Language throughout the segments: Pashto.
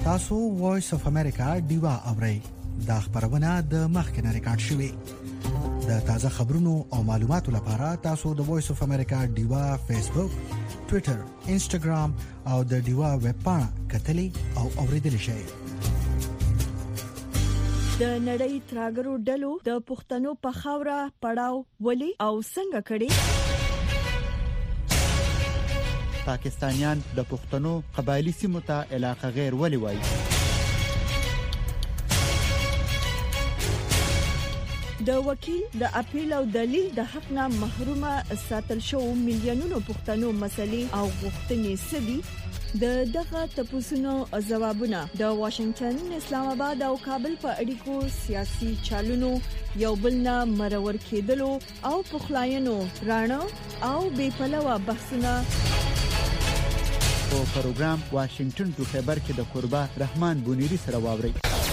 تاسو وایس اف امریکا دیوا اورئ دا خبرونه د مخکنه ریکارډ شوې. د تازه خبرونو او معلوماتو لپاره تاسو د وایس اف امریکا دیوا فیسبوک، ټوئیټر، انسټاګرام او د دیوا ویب پاڼه کتلی او اوریدلی شئ. د نړۍ تراګرو ډلو د پښتنو په خاوره پړاو ولي او څنګه کړي؟ پاکستانیان د پښتنو قبایلی سیمو ته علاقه غیر ولي وایي؟ د وکیل د اپیل او دلیل د حق نه محرومه ساتل شو میلیونونو پښتنو مسلې او غوښتنې سدي. د دغه تپوسونو جوابونه د واشنگټن، اسلام آباد او کابل په اړیکو سیاسي چالونو یو بل نه مرور کېدلو او پخلاینو رانه او بې پلوه بحثونه په پروګرام واشنگټن ټو خبر کې د قربا رحمان بونیری سره واوري.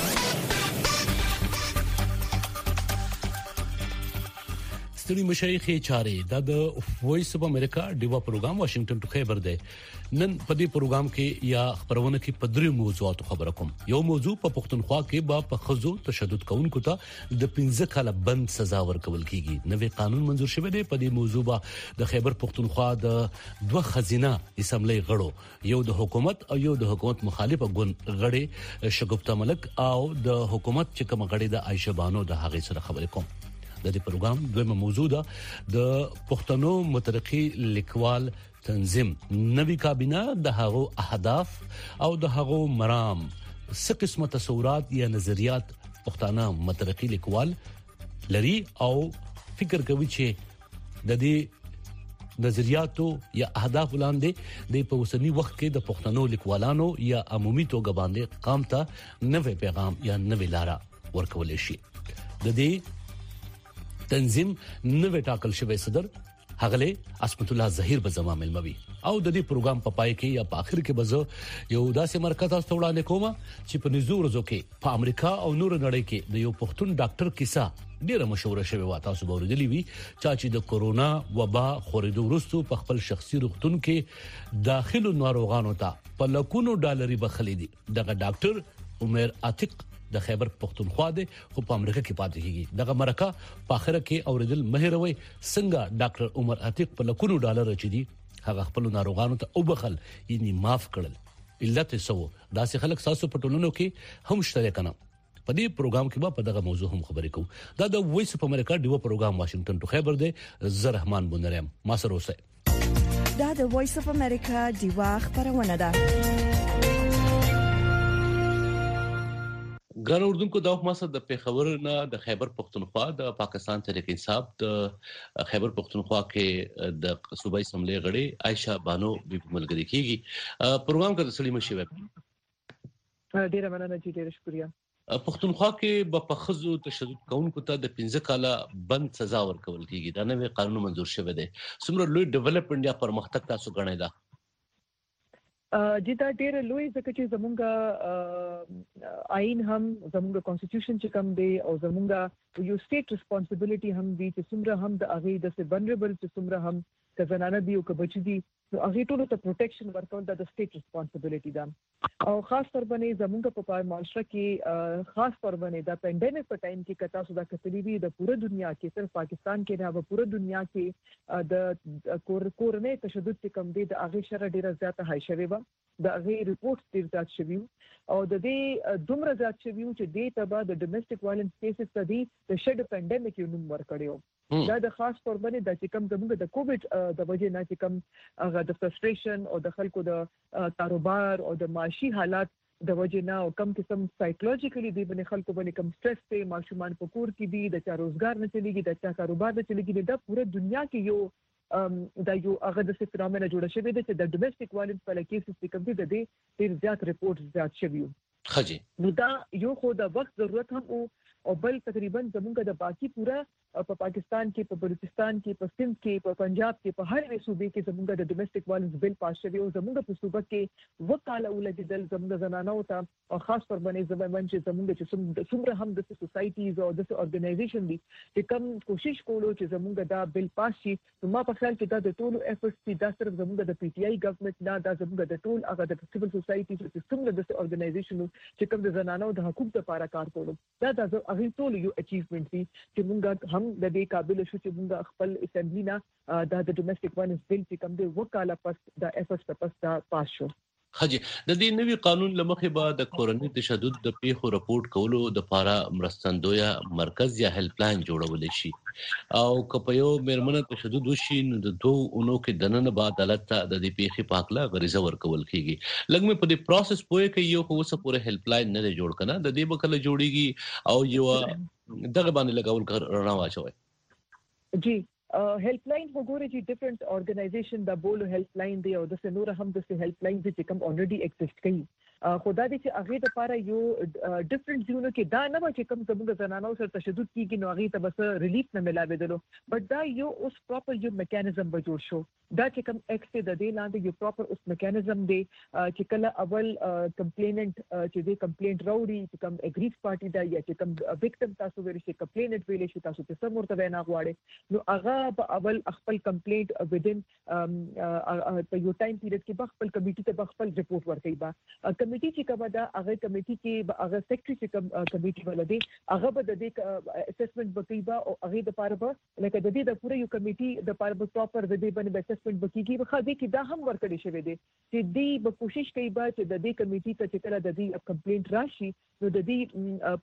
ستړي مشایخ چارې د وایس اف امریکا دیوا پروګرام واشنگټن ټو خبر دی. نن په دې پروګرام کې یا خبرونه کې په درې موضوعاتو خبره کوم. یو موضوع په پښتونخوا کې با په خزو تشدد کوونکو ته د 15 کاله بند سزا ورکول کیږي. نوې قانون منزور شوی دی. په دې موضوع با د خیبر پښتونخوا د دوه خزینه اسمبلی غړو، یو د حکومت او یو د حکومت مخالفه ګوند غړي شګفتہ ملک او د حکومت چې کوم غړي د عائشه بانو د هغه سره خبرې کوم. د دې پروګرام دویمه موضوع ده د پښتنو مترقي لیکوال تنظیم نوی کابینه د هغو اهداف او د هغو مرام څه قسمه تصورات یا نظریات پښتانه مترقي لیکوال لري او فکر کوي چې د دې نظریاتو یا اهداف وړاندې د پوسنی وخت کې د پښتنو لیکوالانو یا عمومي توګه باندې قام ته نوې پیغام یا نوې لارا ورکول شي. د دې تنظیم نوې ټاکل شوی صدر هغله اسمت الله ظهیر به زما ملموي او د دې پروګرام په پای کې یا په اخر کې به یو داسې مرکز تاسو وړاندې کوم چې په نزور ورځو کې په امریکا او نور نړۍ کې د یو پښتون ډاکټر کیسه ډیره مشهور شوی و. تاسو به ورېدلی وي چې د کورونا وبا خورېدو وروسته په خپل شخصي روغتون کې داخلو ناروغانو ته په لکونو ډالري بخلي دي. دغه ډاکټر عمر عتیق د خیبر پښتونخوا دی خو په امریکا کې پاتې کیږي. دغه مرکه په اخره کې اوریدل مهروي څنګه ډاکټر عمر عتیق په لکونو ډالر چي دي هغه خپل ناروغانو ته او بخل یعنی معاف کړل. علت سو داسې خلک ساسو پټولونو کې هم شته کنه. په دې پروګرام کې په دغه موضوع هم خبرې کوو. دا د وایس اف امریکا دیو پروګرام واشنگټن ټو خیبر دی. زه رحمان بونریم ما سره اوسئ. دا د وایس اف امریکا دیو خبرونه ده. ګران اردوونکو دا وخت د پیښور نه د خیبر پښتونخوا د پاکستان تحریک انصاف د خیبر پښتونخوا کې د صوبایي اسمبلی غړي عائشه بانو په ملګری کیږي. پروګرام کې سړی مشي وي. ډیره مننه چې ډیره شکریہ. پښتونخوا کې په خزو تشدد کوونکو ته د 15 کاله بند سزا ورکول کیږي. دا نوې قانون منزور شوی دی. څومره لوی ډیولپمنٹ یا پرمختګ تاسو غنئ دا؟ دا ډېر لوی ځکه چې زمونږ آئین هم زمونږ کانسټیټیوشن چې کوم دی او زمونږ یو سټیټ ریسپانسیبিলিټي هم دی چې څومره هم د هغه د vulnerable چې څومره هم د زنانه دی او که بچی دي نو هغه ټول ته پروټیکشن ورکول د سټیټ ریسپانسیبিলিټي ده. او خاص تر باندې زمونږ په معاشره کې خاص تر باندې د پینډیمک په ټایم کې کتا سودا کتلی وی د پوره دنیا کې صرف پاکستان کې نه په پوره دنیا کې د کورنۍ تشدد چې کوم دی د هغه شر ډیره زیاته هاي شوی و. د هغه ریپورټس ډیر زیات شوی او د دې دومره زیات شوی چې د تبا د ډومېسټک وایلنس کیسز ته دی د شډ پینډیمک یو نوم ورکړیو. دا د خاص تور باندې د چې کوم زموږ د کووډ د وجې نه چې کوم هغه د فرستریشن او د خلکو د کاروبار او د معاشي حالات د وجې نه او کم قسم سایکولوژیکلی دی باندې خلکو باندې کم سټرس ته ماشومان په کور کې دي د چا روزګار نه چلیږي د چا کاروبار نه چلیږي د پوره دنیا کې یو دا یو هغه د فینومنا جوړ شوی دی چې د ډومېسټک وایلنس په لکه چې کوم دی د دې ډیر زیات ریپورټ زیات شوی. خجی نو دا یو خو د وخت ضرورت هم او او بل تقریبا زمونږ د باقي پورا په پاکستان کې په بلوچستان کې په سندھ کې په پنجاب کې په هر صوبې کې زمونږ د ډومېسټک وایلنس بل پاس شوی او زمونږ په صوبه کې وکاله ولګیدل زمونږ زنانو ته او خاص پر باندې زمونږ چې څومره هم د سوسایټیز او د ارګنایزیشن دي چې کوم کوشش کولو چې زمونږ دا بل پاس شي نو ما په خیال کې دا د ټولو افورټس دي دا صرف زمونږ د پی ټی آی ګورنمنت نه دا زمونږ د ټول هغه د سیول سوسایټي چې څومره د ارګنایزیشن چې کوم د زنانو د حقوقو لپاره کار کولو دا د هغه ټول یو اچیومنت دي چې مونږ هم د دې قابل شو چې مونږ خپل اسمبلی نه د ډومېسټک وایلنس بل چې کوم دی وکاله پس د افورټس پس دا پاس شو. حجي د دې نوي قانون لمخې به د کورنۍ تشدد د پیښو رپورټ کولو د لپاره مرستندوی مرکز یا هیلپ لاین جوړول شي او کله یو مرمنه تشدد وشي نو د 2 اونو کې دننه به عدالت ته د دې پیښې پاکله غریزه ورکول کیږي. لږ په دې پروسس پوهه کې یو خو څه پوره هیلپ لاین نه جوړ کنه د دې بکله جوړیږي او یو دغه باندې لګول رڼا واچوي. جی هیلپ لاین وګورئ چې ډیفرنٹ ارګنایزیشن د بولو هیلپ لاین دی او د نور هم د هیلپ لاین چې کوم اوريدي ایگزیسټ کوي خدا دې چې هغه لپاره یو ډیفرنٹ زونو کې دا نه و چې کوم زموږ زنانو سره تشدد کیږي نو هغه ته بس ریلیف نه ملاوي بٹ دا یو اوس پراپر یو میکانیزم به جوړ شو دا چې کوم ایکټ د دې لاندې یو پراپر اوس میکانیزم دی چې کله اول کمپلیننٹ چې دې کمپلینټ راوړي چې کوم اګریډ پارټي دا یا چې کوم وکټم تاسو ویل شي کمپلینټ ویل شي تاسو ته سم ورته وینا غواړي نو هغه په اول خپل کمپلینټ ودین په یو ټایم پیریډ کې خپل کمیټي ته خپل ریپورت ورکړي با کمیټي چې کومه دا هغه کمیټي کې هغه سیکریټری چې کمیټي ولدي هغه به د دې اسسمنت وکړي با او هغه د پاره به لکه د دې د پوره یو کمیټي د پاره به پراپر د دې باندې اسسمنت وکړي به خا دې کې دا هم ورکړي شوی دی چې دې به کوشش کوي با چې د دې کمیټي ته چې کله د دې کمپلینټ راشي نو د دې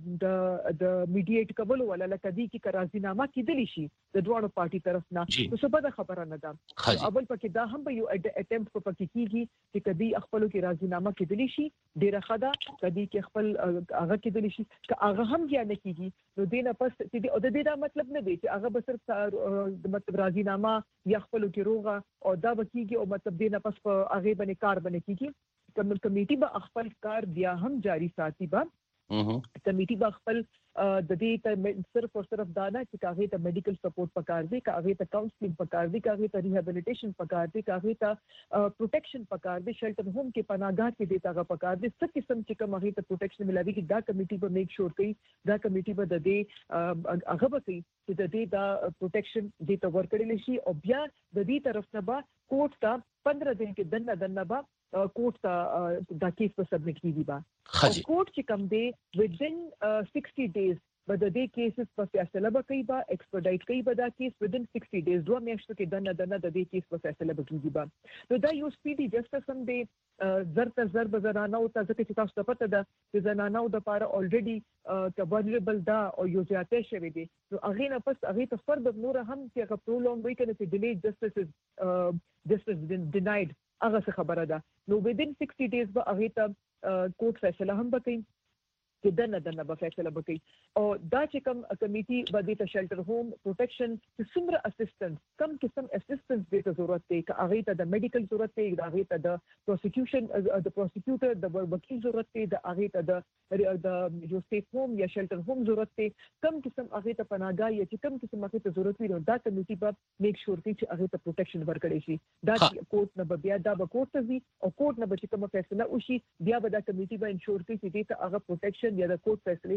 په د میډیټ کول ولا لکه دې کې راضینامه کېدلی شي د دوه پارټي طرف نه نو څه به خبره نه ده اول پکې دا هم به یو اټمپټ پکې کیږي چې کدي خپلو کې راضینامه کېدلی شي ډیره خدا کدي کې خپل هغه کېدلی شي چې هغه هم یا نه کیږي نو دینه پس چې د دې دا مطلب نه دی چې هغه به صرف مطلب راضینامه یا خپلو کې روغه او دا وکیږي او مطلب دینه پس په هغه باندې کار باندې کیږي کمیټي به خپل کار بیا هم جاری ساتي با کمیټي به خپل د دې ته صرف او صرف دا نه چې هغه ته میډیکل سپورټ پکار دی هغه ته کاونسلینګ پکار دی هغه ته ریهابیلیټیشن پکار دی هغه ته پروټیکشن پکار دی شیلټر ہوم کې پناهګاه کې دیتا هغه پکار دی څه قسم چې کوم هغه ته پروټیکشن ملوي چې دا کمیټي به میک شور کوي دا کمیټي به د دې هغه به کوي چې د دې دا پروټیکشن دې ته ورکړل شي او بیا د دې طرف نه به کوټ ته 15 دن کې دنه به کوټ ته دا کیس په سبمټ کیږي با کوټ چې کوم دی within 60 days but the day cases په فیصله وکړي با ایکسپیډایټ کوي به دا کیس within 60 days 2 میاشتو کې دنه د دې کیس په فیصله وکړي با نو دا یو سپیډي جسټس هم دی ضرب زنانو ته ځکه چې تاسو ته پته ده چې زنانو د لپاره الریډي vulnerable دا او یو ځاتې شوی دی نو هغه نه پس هغه ته فرد نور هم چې هغه پرولونګ وي کنه چې ډیلی جسټس denied هغه څه خبره ده نو within 60 days به هغه ته کوټ فیصله هم وکړي چې دنه به فیصله وکړي او دا چې کوم کمیټي باندې ته شیلټر ہوم پروټیکشن چې څومره اسسټنس کم قسم اسسټنس دې ته ضرورت دی که هغه ته د میډیکل ضرورت دی هغه ته د پروسیکیوشن د پروسیکیوټر د وکیل ضرورت دی هغه ته د یو سیف ہوم یا شیلټر ہوم ضرورت دی کم قسم هغه ته پناهګاه یا چې کم قسم هغه ته ضرورت وي نو دا کمیټي به میک شور کوي چې هغه ته پروټیکشن ورکړي شي دا کوټ نه بیا دا به کوټ ته وي او کوټ نه به چې کوم فیصله وشي بیا به دا کمیټي به انشور کوي چې دې ته هغه پروټیکشن یا د کوټ فیصله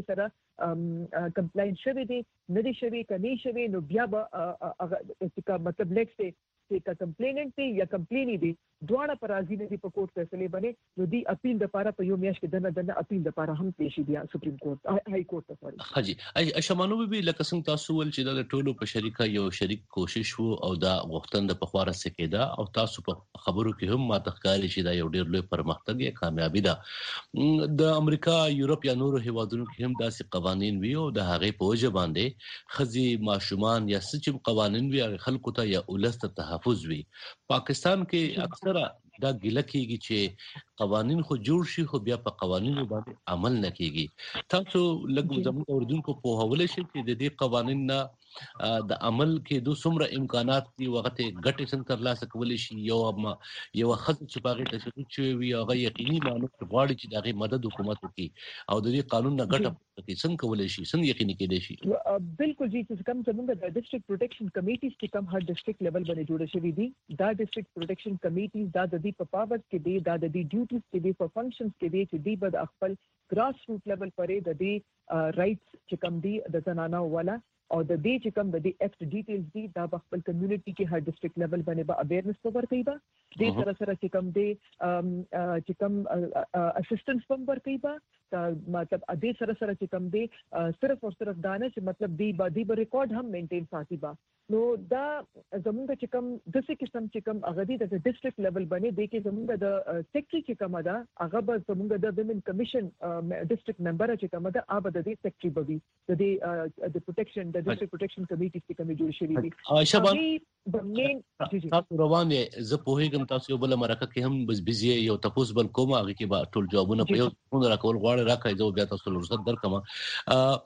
سره کمپلاینټ شوی دی نه دی شوی کني شوی نو بیا به هغه مطلب لیکس دی چې کمپلیننټ دی یا کمپلینی دی دواړه پر راضی نه دي په کوټ فیصله باندې نو دی اپیل د لپاره په یو میاشت کې دنه اپیل د لپاره هم پیښ دی سپریم کورټ های کورټ ته سوري حاجی اشمانو به لکه څنګه تاسو ول چې د ټولو په شریکه یو شریک کوشش وو او دا غوښتنه د پخواره سکیدا او تاسو په خبرو کې هم ما تخکاری چې دا یو ډیر لوی پرمختګ یا کامیابی ده د امریکا یورپ یا نورو هیوادونو کې هم داسې قوانين وی او د هغه په وجه باندې خزي ماشومان یا سچم قوانين وی خلکو ته یا ولست تحفظ وی پاکستان کې اکثره دا ګیله کېږي چې قوانين خو جوړ شي خو بیا په قوانینو باندې عمل نه کیږي تاسو لږ زموږ اوردونکو په حواله شي چې د دې قوانين نه د عمل کې د څومره امکانات دي وخت ګټه څنګه ترلاسه کولای شي یو خص چې باغې تشدد شوی وي هغه یقیني معنی غواړي چې دغه مدد حکومت وکړي او د دې قانون نه ګټه پکې څنګه کولای شي څنګه یقیني کېدای شي بالکل جی چې کوم څنګه د ډیسټریکټ پروټیکشن کمیټیز چې کوم هر ډیسټریکټ لیول باندې جوړ شوی دي دا ډیسټریکټ پروټیکشن کمیټیز دا د دې په پاور کې دي دا د دې ډیوټیز کې دي په فنکشنز کې دي چې دی په خپل ګراس روټ لیول پرې د دې رائټس چې کوم دي د زنانو والا او د دې چې کوم د دې ایکټ ډیټیلز دي دا په خپل کمیونټي کې هر ډیسټریکټ لیول باندې به اویرنس کور کوي با د سره چې کوم دي چې کوم اسسټنس هم ور کوي با مطلب د دې سره چې کوم دي صرف او صرف دانه چې مطلب دی به ریکارډ هم مینټین ساتي با نو دا زمونږ چې کوم د څه قسم چې کوم هغه د ډیسټریکټ لیول باندې د کې زمونږ د سیکټري چې کوم دا هغه به زمونږ د ویمن کمیشن ډیسټریکټ ممبر چې کوم دا هغه د دې سیکټري بوي د دې پروټیکشن د ډیسټریکټ پروټیکشن کمیټي چې کوم جوړ شوی دي شبان تاسو روان دي زه په هیګم تاسو یو بل مرکه کې هم بس بيزي یو تاسو بل کوم هغه کې به ټول جوابونه په یو فون راکول غواړي راکای زه بیا تاسو لور زړه درکم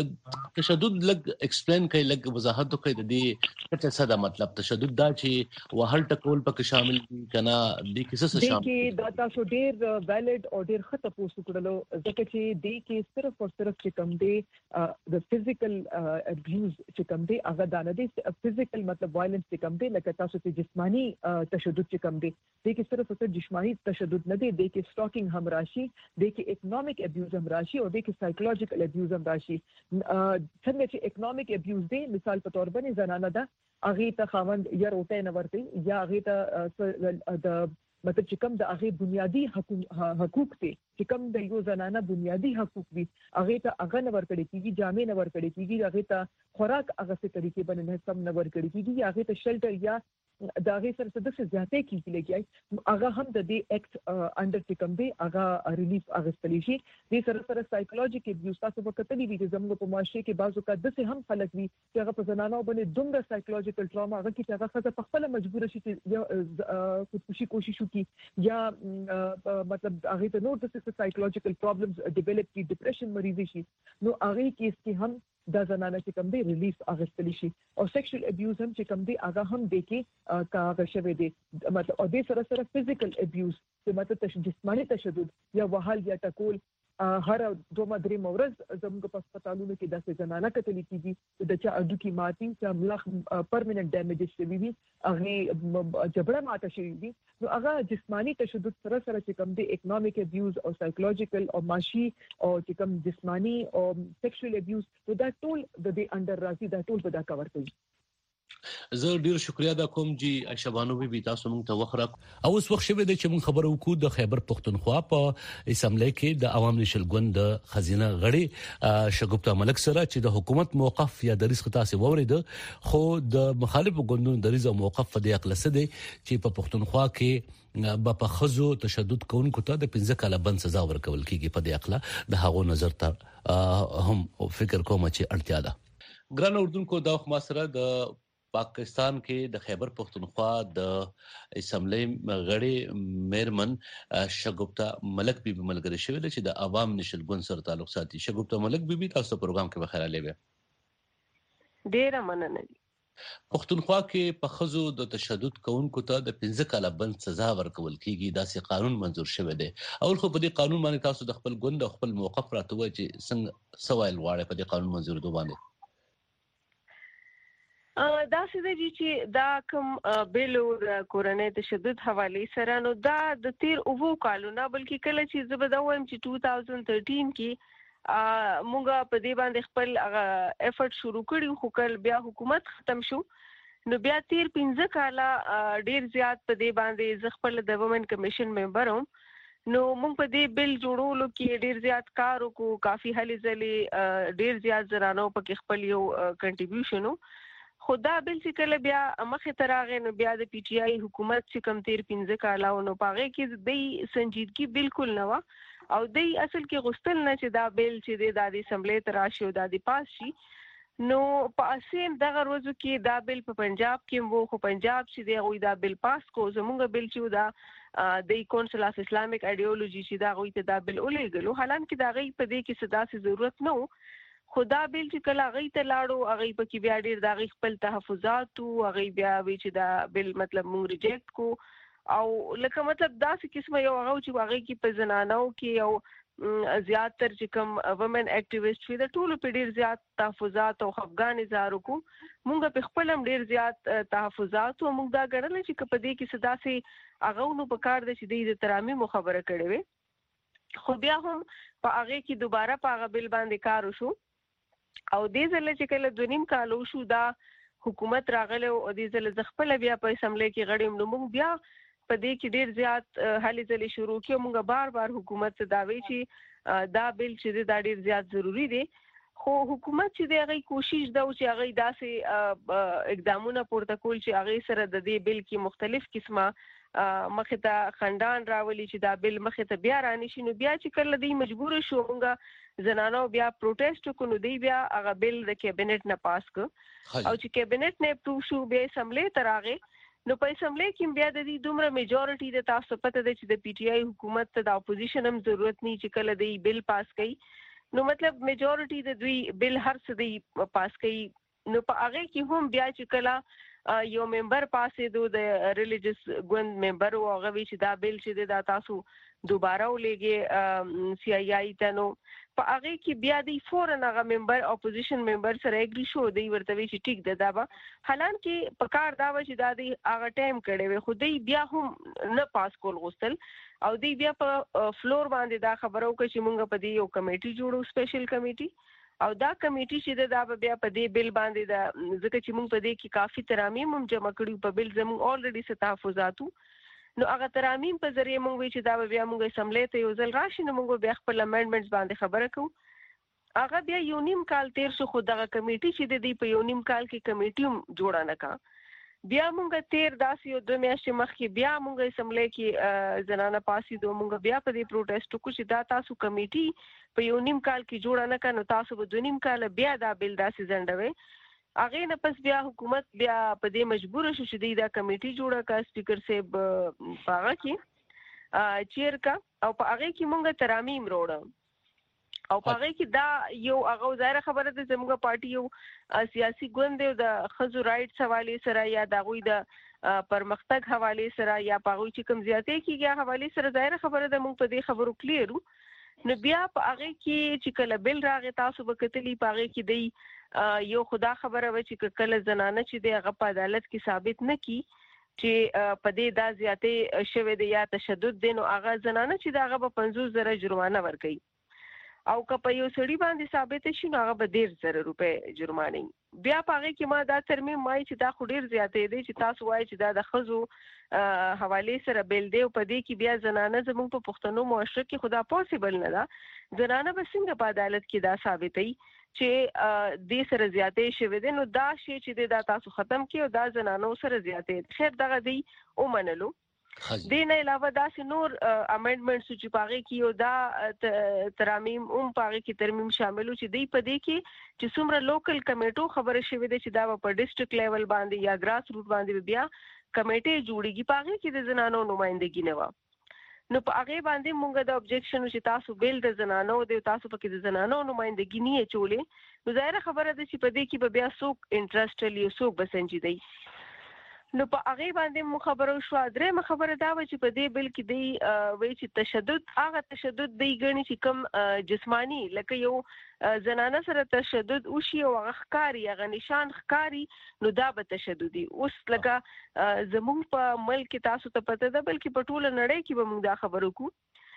تشدد لګ ایکسپلین کوي لګ وضاحت کوي د دې څه څه دا مطلب تشدد دا چې وهل ټکول پکې شامل دي کنه د کیسه څه شامل دي دا تاسو ډیر ویلیډ او ډیر خطه پوسټ کړلو ځکه چې د کې صرف او صرف چې کوم دی د فزیکل ابیوز چې کوم دی هغه دا نه دی فزیکل مطلب وایلنس چې کوم دی لکه تاسو ته جسمانی تشدد چې کوم دی د کې صرف او صرف جسمانی تشدد نه دی د کې سټاکینګ هم راشي د کې اکونومیک ابیوز هم راشي او د کې سایکولوژیکل ابیوز هم راشي څنګه چې اکونومیک ابیوز دی مثال په تور باندې زنانه ده هغه ته خاوند یا روټه نه ورته یا هغه ته د مطلب چې کوم د هغه بنیادی حقوق دي چې کوم د یو زنانه بنیادی حقوق دي هغه ته هغه نه ورکړي کیږي جامې نه ورکړي کیږي هغه ته خوراک هغه څه طریقې باندې سم نه ورکړي کیږي هغه ته شلټر یا دا هغه سره څه د زیاتې کیږي لګي هغه هم د دې ایکټ انډر چې کوم دی هغه ریلیف اغستلی شي د سره سایکولوژیکل ابیوز تاسو په کتلې وی چې زموږ په معاشره کې بعضو کا د څه هم خلک وي چې هغه په زنانو باندې دومره سایکولوژیکل ټراما هغه کې هغه څه په خپل مجبور شي چې خودکشي کوشش وکړي یا مطلب هغه ته نور د څه سایکولوژیکل پرابلمز ډیولپ کی ډیپریشن مریض شي نو هغه کې چې هم دا زنانه چې کوم دی ریلیف اغستلی شي او سیکشوال ابیوز هم چې کوم دی هغه هم د کې کاغه شوی دی مطلب او د سره ابیوز چې مطلب جسمانی تشدد یا وهل یا ټکول هر 2-3 مورز زموږ په هسپتالونو کې د زنانه کتل کیږي د چا اډو کې ماتي چې ملخ پرمننت ډیمیج شوی وي هغه جبړه ماته شوی وي نو هغه جسمانی تشدد سره چې کوم دی اکونومیک ابیوز او سایکولوژیکل او معاشي او چې کوم جسمانی او سیکشوال ابیوز نو دا ټول د دې انډر راځي دا ټول به دا کور کوي زه ډیر شکریا دا کوم جی شبانو بي تاسو موږ ته وخره او اوس وخت شوه د چې موږ خبرو وکړو د خیبر پختونخوا په اسمبلی کې د عوام نشل ګوند د خزینه غړي شګوفتا ملک سره چې د حکومت موقف یا د ریسک تاسو وورید خو د مخالف ګوندونو د ریزه موقف په دې اقل سده چې په پختونخوا کې په خزو تشدد کوونکو ته د 15 کاله بند سزا ورکول کیږي په دې اقل د هغو نظر ته هم فکر کوم چې اړتیا ده ګران اردوونکو دا خو ما سره د پاکستان کې د خیبر پختونخوا د اسمبلی غړي میرمن شګوفتا ملک بي ملګری شوی چې د عوام نشل ګوند سره تعلق ساتي شګوفتا ملک بي تاسو پروګرام کې بخیر علي ډیر مننه پختونخوا کې په خزو د تشدد کوونکو ته د 15 کاله بند سزا ورکول کیږي دا سي قانون منزور شوی دی اول خو په دې قانون باندې تاسو د خپل ګوند او خپل موقف راته وایي چې څنګه سوال غواړي په دې قانون منزور دوه باندې دا څه دی چې دا کوم بیل او کورنۍ تشدد حواله سره نو دا د تیر اوو کالونه بلکې کله چې زبده وایم چې 2013 کې مونږه په دې باندې خپل افورت شروع کړو خو کله بیا حکومت ختم شو نو بیا تیر 15 کاله ډیر زیات په دې باندې ز خپل د وومن کمیشن ممبر هم نو مونږ په دې بل جوړولو کې ډیر زیات کار وکړو کافي هلي ځلې ډیر زیات زرانو په خپل یو کنټریبیوشن خدا بل چې کله بیا مخه تراغه نو بیا د پی ټی آی حکومت چې کم تیر 15 کاله نو پاغه کې د سنجیدګي بالکل نه و او د اصل کې غستل نه چې دا بیل چې د اسمبلی تراشي او د پاس شي نو په اسیم دغه ورځو کې دا بیل په پنجاب کې وو خو پنجاب چې دی غوي دا بیل پاس کو زمونږ بیل چې دا د کونسل اف اسلامیک ایډیولوژي چې دا غوي ته دا بیل ولېګلو حالانکه دا غي په دې کې صدا سي ضرورت نه خدا بیل چې کله غي ته لاړو هغه پکې بیا ډیر د غي خپل تحفظات او هغه بیا وی چې دا بیل مطلب مونږ ریجیکټ کو او لکه مطلب داسې قسمه یو هغه چې هغه کې په زنانو کې او زیات تر چې کوم وومن اکټیویسټ وي د ټولو په ډیر زیات تحفظات او خفګان اظهار وکړو مونږ په خپل هم ډیر زیات تحفظات او مونږ دا ګڼل چې په دې کې صدا سي هغه نو په کار د چې د ترامیم خبره کړې وي خو بیا هم په هغه کې دوباره په هغه بل باندې کار وشو او دې ځل چې کله 2.5 کال شو دا حکومت راغله او دې ځل زغپل بیا په اسمبلی کې غړیم نو موږ بیا په دې کې ډیر زیات هلي ځلې شروع کړو موږ بار حکومت ته دا وی چې دا بیل چې دا ډیر زیات ضروری دی خو حکومت چې د هغه کوشش دا چې هغه داسې اقدامونه پورته کول چې هغه سره د دې بیل کې مختلف قسمه مخه ته خندان راولي چې دا بیل مخه ته بیا رانی شي نو بیا چې کله دی مجبور شو موږ زنانو بیا پروټیسټ وکړو دی بیا هغه بیل د کابینټ نه پاس ک او چې کابینټ نه اپروو شو بیا اسمبلی ته راغی نو په اسمبلی کې بیا د دې دومره میجورټي د تاسو پته ده چې د پی ټی آی حکومت ته د اپوزیشن هم ضرورت نه چې کله دی بیل پاس کړي نو مطلب میجورټي د دوی بیل هر څه دی پاس کړي نو په هغه کې هم بیا چې کله یو ممبر پاسې د ریلیجیس ګوند ممبر او هغه وی چې دا بیل چې دا تاسو دوباره ولېږي سی آی آی ته نو په هغه کې بیا د فورن هغه ممبر اپوزیشن ممبر سره اګری شو دی ورته وی چې ټیک ده دا به حالانکه په کار دا و چې دا د هغه ټایم کړي وي خو دی بیا هم نه پاس کول غوښتل او دی بیا په فلور باندې دا خبرو کوي چې مونږ په دې یو کمیټي جوړو سپیشل کمیټي او دا کمیټي چې دا بیا په دې بیل باندې دا ځکه چې مونږ په دې کې کافي ترامیم هم جمع کړو په بیل زموږ الریډي تحفظاتو نو هغه ترامیم په ذریعہ مونږ وی چې دا بیا مونږ اسمبلی ته یو ځل راشي نو مونږ بیا خپل امندمنټس باندې خبره کوو هغه بیا یو نیم کال تیر شو خو دغه کمیټي چې د دې په یو نیم کال کې کمیټي هم جوړه نه کا بیا مونږ تیر داسې یو 2 میاشتې مخکې بیا مونږ اسمبلی کې زنانه پاسې دوه مونږ بیا په دې پروټیسټ کو چې دا تاسو کمیټي په یو نیم کال کې جوړه نه کنه تاسو به 2.5 کال بیا دا بیل داسې ځنډوي هغه نه پس بیا حکومت بیا په دې مجبور شو چې دا کمیټي جوړه کا سپیکر صاحب پاغه کې چیر کا او په هغه کې مونږ ترامیم روړو او په هغه کې دا یو هغه ظاهر خبره ده زموږ پارټي یو سیاسي ګوند دی د خزو رائټس حواله سره یا د غوي د پرمختګ حواله سره یا په غوي چې کوم زیاتې کیږي حواله سره ظاهر خبره ده مونږ په دې خبرو کلیرو نو بیا په هغه کې چې کله بیل راغی تاسو به کتلی په هغه کې دی یو خدا خبره و چې کله زنانه چې دی هغه په عدالت کې ثابت نه کی چې په دې دا زیاتې شوه دی یا تشدد دی نو هغه زنانه چې دا هغه په 50,000 جرمانه ورکړي او که په یو سړي باندې ثابت شي نو هغه به 1,000 روپے جرمانه بیا پاره کې ما دا ترمیم مای چې دا خو ډیر زیاتې دی چې تاسو وایي چې دا د خزو حواله سره بیل دی او په دې کې بیا زنانه زموږ په پښتنو معاشره کې خدا پوسیبل نه ده زنانه به څنګه په عدالت کې دا ثابتې چې دې سره زیاتې شوه دي نو دا شی چې دا تاسو ختم کیو دا زنانو سره زیاتې خیر دغه دی او منلو دین علاوه دا نور امندمنټس چې پاغه کیو دا ترامیم پاغه کې ترمیم شاملو چې دی په دې کې چې څومره لوکل کمیټو خبره شوې ده چې دا په ډیسټریکټ لیول باندې یا ګراس روټ باندې بیا کمیټې جوړیږي پاغه کې د زنانو نمائندګي نه و نو په هغه باندې مونږ د ابجیکشن چې تاسو بیل د زنانو د تاسو پکې د زنانو نمائندګي نه چولې نو ظاهر خبره ده چې په دې کې بیا څوک انټرست لري څوک بسنجي دی نو په هغه باندې مو خبرو شو درې خبره دا و چې په دې بل کې دی وی چې تشدد هغه تشدد دی غني چې کوم جسمانی لکه یو زنانه سره تشدد او شی او غخکاری هغه نشان خکاری نو دا به تشددي اوس لکه زموږ په ملک تاسو ته پته ده بلکې په ټوله نړۍ کې به موږ دا خبرو کو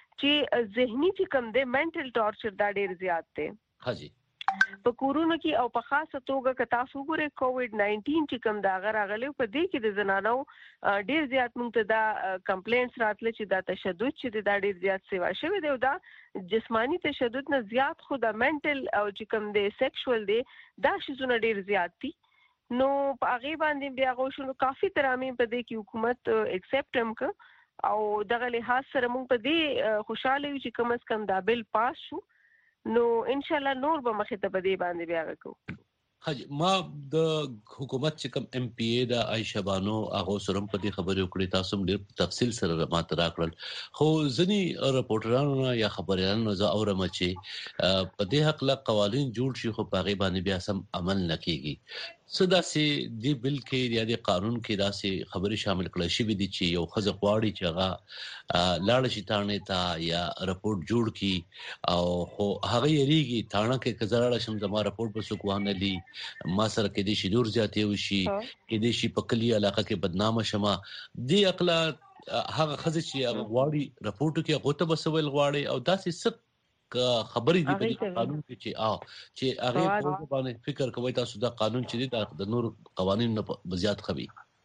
چې ذهني چې کوم دی منټل ټارچر دا ډیر زیات دی حاجی په کورونو کې او په خاصه توګه که تاسو ګورئ کووډ 19 چې کوم دا غراغلی په دې کې د زنانو ډیر زیات موږ ته دا کمپلینټس راتله چې دا تشدد چې دا ډیر زیات سیوا شوی دی او دا جسمانی تشدد نه زیات خو دا منټل او چې کوم دی سیکشوال دی دا شیزونه ډیر زیات دي نو په هغه باندې بیا غوښنو کافي ترامیم په دې کې حکومت ایکسپټ هم ک او دغه لحاظ سره موږ په دې خوشاله یو چې کم از کم دا بیل پاس شو نو ان شاء الله نور به مخه ته بدی باندې بیا وکړو حاج ما د حکومت چې کوم ام پی ای د عائشہ بانو هغه سرم په دې خبرې وکړې تاسو هم ډېر تفصیل سره ماته راکړل خو ځنی رپورټرانو یا خبريالانو زه اورم چې په دې حق له قوانين جوړ شي خو په غي باندې بیا سم عمل نکېږي صدا سي دی بل کې یا د قانون کې داسې خبرې شامل کړل شي دي چې یو خزه غواړي چې هغه لاړ شي تانه تا یا رپورټ جوړ کی او خو هغه یریږي تانه کې کزراله شم زما رپورټ به سکوانه لي ما سره کې دي شي دور زیاتې وشي کې دي شي په کلی علاقه کې بدنامه شمه دی عقل هغه خزه چې هغه غواړي رپورټ کې غوته بسول غواړي او داسې څه خبرې دي په قانون کې چې هغه په باندې فکر کوي تاسو دا قانون چې دي د نور قوانینو په زیات خوي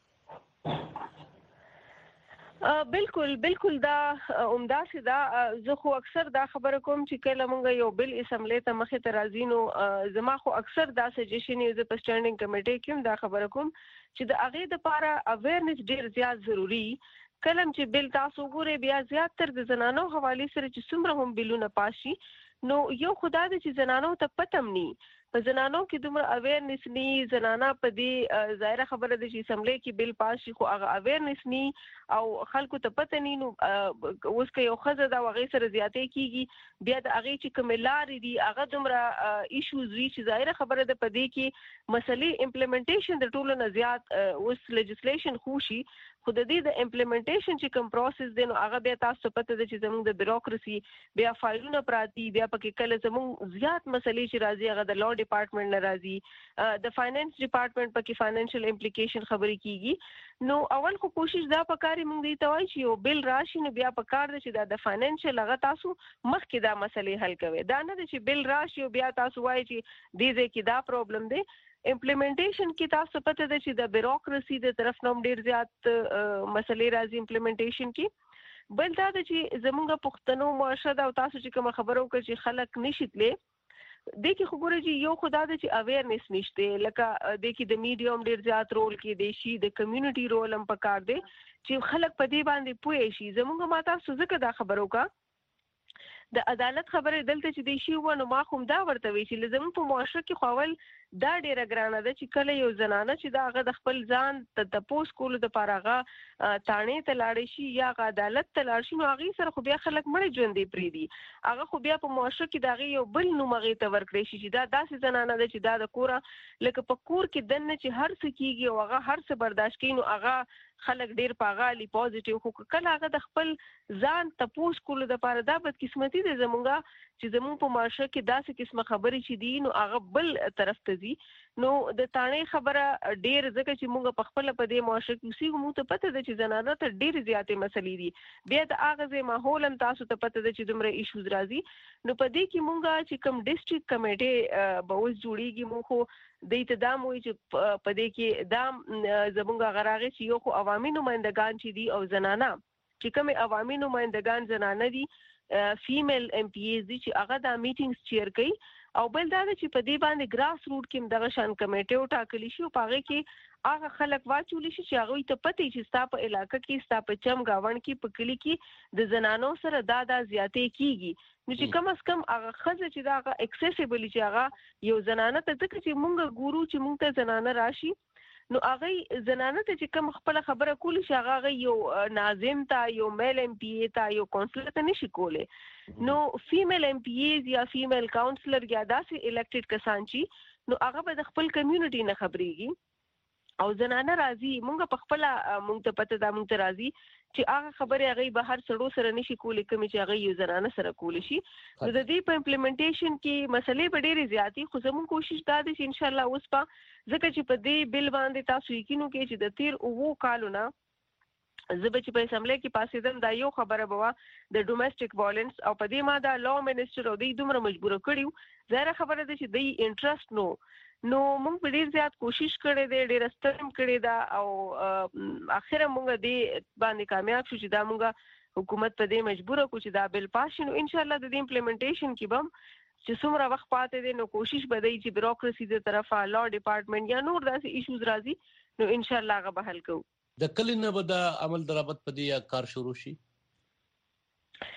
بالکل دا عمده سي دا زه خو اکثر دا خبره کوم چې کله مونږ یو بل اسمبلی ته مخه ترازینو زما خو اکثر دا سجیشن یو د پسټانډینګ کمیټې کې دا خبره کوم چې د اغه د لپاره اویرنس ډیر زیات ضروری کلم چې بل تاسو ګوره بیا زیات تر د زنانو حواله سره چې څومره هم بلونه پاشي نو یو خدای دې چې زنانو ته پتم ني په زنانو کې دومره اویرنس ني زنانا په دې ظاهره خبره ده چې اسمبلی کې بل پاس شي خو هغه اویرنس ني او خلکو ته پته ني نو اوس کې یو خزه دا وغه سره زیاتې کیږي بیا د هغه چې کوملاري دي هغه دومره ایشوز وی چې ظاهره خبره ده په دې کې مسلې امپلیمنټیشن د ټولو نه زیات اوس لیجسلیشن خوشي خود دې د امپلیمنټیشن چې کوم پروسس دی نو هغه بیا تاسو پته ده چې زموږ د بیوروکراسي بیا فایلونه پراتی بیا پکې کله زموږ زیات مسلې چې راځي هغه د لا ډپارټمنټ نه راځي د فاینانس ډپارټمنټ پکې فاینانشل امپلیکیشن خبرې کیږي نو اول خو کوشش دا پکاري موږ دې توای چې یو بل راشي نو بیا پکار دي چې د فاینانشل هغه تاسو مخکې دا مسلې حل کوي دا نه چې بل راشي بیا تاسو وایي چې دې کې دا پرابلم دی امپلیمنټیشن کې تاسو پته ده چې د بیوروکراسي د طرف نوم ډیر زیات مسلې راځي امپلیمنټیشن کې بل دا چې زموږ پښتنو معاشره او تاسو چې کوم خبرو کوي چې خلک نشیتلې د کې خبره چې یو خدای د چې اویرنس نشته لکه د کې د میډیوم ډیر زیات رول کې دی شي د کمیونټي رول هم پکار دی چې خلک په دې باندې پوي شي زموږ ماته سوزکه دا خبرو کا د عدالت خبره دلته چې دی شی ونه ما کوم دا ورته وی چې لزم په معاشره کې خپل دا ډیره ګرانه ده چې کله یو زنانه چې دا غد خپل ځان ته تپوس کول د پارغه تانه ته لاړ شي یا عدالت ته لاړ شي نو هغه سره خو بیا خلک مړ ژوندې پری دي هغه خو بیا په معاشره کې دا یو بل نو مغه ته ورکړي شي چې دا داسې زنانه ده چې دا د کوره لکه په کور کې دنه چې هر څه کیږي او هغه هر څه برداشت کوي نو هغه خلک ډیر پاغالي پوزټیو خو کله هغه د خپل ځان تپوس کول د پاره دا بد قسمتي دي زمونږه چې زمون په معاشره کې داسې قسمه خبرې چې دي نو هغه بل طرف ته دي نو د تانه خبره ډیر ځکه چې موږ په خپل په دې معاشره کې اوسې موږ ته پته ده چې زنانه ته ډیر زیاتې مسلې دي بیا د اغه ماحول هم تاسو ته پته ده چې دومره ایشوز راځي نو په دې کې موږ چې کوم ډیسټریکټ کمیټه به اوس جوړیږي موږ خو د اعتدام وي چې په دې کې دا زمونږ غراغه چې یو خو عوامي نمائندگان چې دي او زنانه چې کوم عوامي نمائندگان زنانه دي فیمیل ام پی ایز دي چې هغه د میټینګز چیر کوي او بل دا چې په دې باندې ګراس روټ کې دغه شان کمیټه او ټاکلی شي او پاره کې هغه خلک واچول شي چې هغه ته پته چې ستا په علاقې کې ستا په چم گاون کې په کلی کې د زنانو سره دا زیاتې کیږي نو چې کم از کم هغه خزه چې دا اکسیسیبل چې هغه یو زنانه ته ځکه چې مونږ ګورو چې مونږ ته زنانه راشي نو هغه زنانه ته چې کوم خپل خبره کولی شي هغه یو ناظم ته یو میل ام پی ای ته یو کونسلر ته نشي کوله نو فیمیل ام پی ایز یا فیمیل کونسلر یا داسې الیکټډ کسان چې نو هغه به د خپل کمیونټي نه خبريږي او زنانه راضي مونږ په خپل مونږ ته پته دا مونږ ته راضي چې هغه خبره هغه به هر سړو سره نشي کولی کوم چې هغه یو زنانه سره کولی شي نو د دې په امپلیمنټیشن کې مسلې په ډېری زیاتی خو زموږ کوشش دا ده چې ان شاء الله اوس په ځکه چې په دې بل باندې تاسو یقینو کې چې د تیر او کالونه زبې چې په اسمبلی کې پاسیدم دا یو خبره بوا د ډومېسټک وایلنس او په دې ما دا لا منسټر او دې دومره مجبور کړیو زهره خبره ده چې د انټرست نو موږ په ډیر زیات کوشش کړې دي ډیر سترم کړې ده او اخره موږ دې باندې کامیاب شو چې دا موږ حکومت په دې مجبور کو چې دا بل پاس شي نو ان شاء الله د دې امپلیمنټیشن کې بم چې څومره وخت پاتې دي نو کوشش به دی چې بیوروکراسي د طرفه لا ډپارټمنټ یا نور داسې ایشوز راځي نو ان شاء الله هغه به حل کوو د کلینه به د عمل درابط په دې کار شروع شي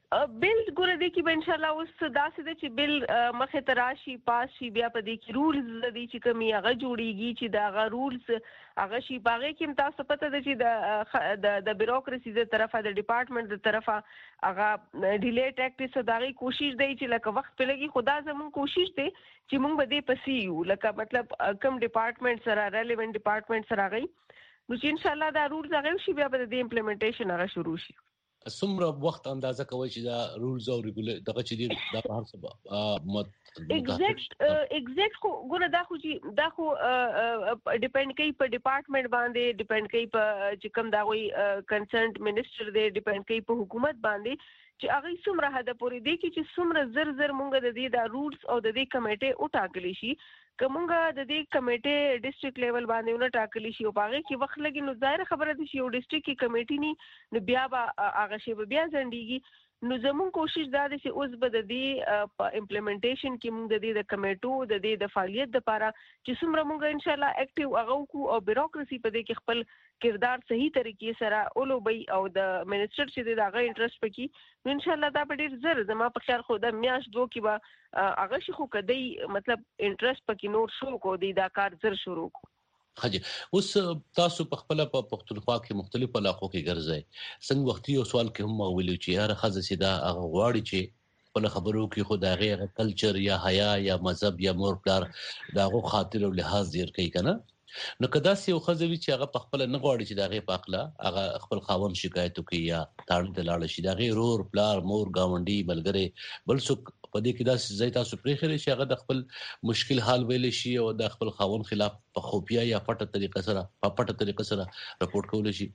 بل ګوره دې کې به ان شاء الله اوس داسې ده چې بل مخه تراشي پاس شي بیا په دې کې رولز دي چې کومي هغه جوړیږي چې دا هغه رولز هغه شي باغې کې تاسو پته ده چې د بیروکراسي د طرفه د ډپارټمنټ د طرفه هغه ډیلی ټیکټس دغه کوشش دی چې لکه وخت په لګي خدا زمون کوشش دی چې موږ به دې پسې یو لکه مطلب کم ډپارټمنټ سره ریلیونت ډپارټمنټ سره غي نو چې ان شاء الله دا رولز هغه شي بیا به د امپلیمنټیشن هغه شروع شي. څومره وخت اندازه کوي چې دا رولز او ریګولیټ دغه چې دی دا هر څه ایگزیکټ خو ګوره دا خو ډیپند کوي په ډپارټمنټ باندې ډیپند کوي په چې کوم دا وي کنسرنډ منسٹر دی ډیپند کوي په حکومت باندې چې هغه څومره حد پورې دی چې څومره زر مونږ د دې دا رولز او د دې کمیټه او ټاکلی شي کومګه د دې کمیټه ډیسټریکټ لیول باندې ونه ټاکلی شي او باغې کې وخت لګي نو ظاهر خبره ده چې یو ډیسټریکټ کې کمیټه ني نو بیا به هغه شی بیا ځندېږي نو زمون کوشش دا ده چې اوس به د دې په امپلیمنټیشن کې موږ د دې د کمیټو د دې د فعالیت لپاره چې څومره موږ ان شاء الله اکټیو هغه کو او بیروکراسي په دې کې خپل کردار صحیح طریقې سره اولوبي او د منسٹر چې دغه انټرست پکې ان شاء الله دا به ډیر زر زما په خیال خو د میاش دوه کې به هغه شي خو کدی مطلب انټرست پکې نور شو کو دی دا کار زر شروع کو. حاجی اوس تاسو په خپل په پښتونخوا کې مختلف علاقو کې ګرځئ څنګه وختي یو سوال کې هم ویلو چې هر خزه سیدا هغه غواړي چې په خبرو کې خو دا غیر کلچر یا حیا یا مذهب یا مور پلار داغه خاطر او لحاظ ډیر کوي کنه نو کدا سي یو خزه وی چې هغه په خپل نه غواړي چې داغه پاکلا هغه خپل خاوند شکایت کوي یا تاړ ته لاړ شي داغه رور پلار مور گاونډي ملګری بل څوک په دې کې دا ځای تاسو پرې خري چې هغه د خپل مشکل حال ویل شي او د خپل خاوند خلاف په خوفیا یا پټه طریقه سره رپورټ کول شي.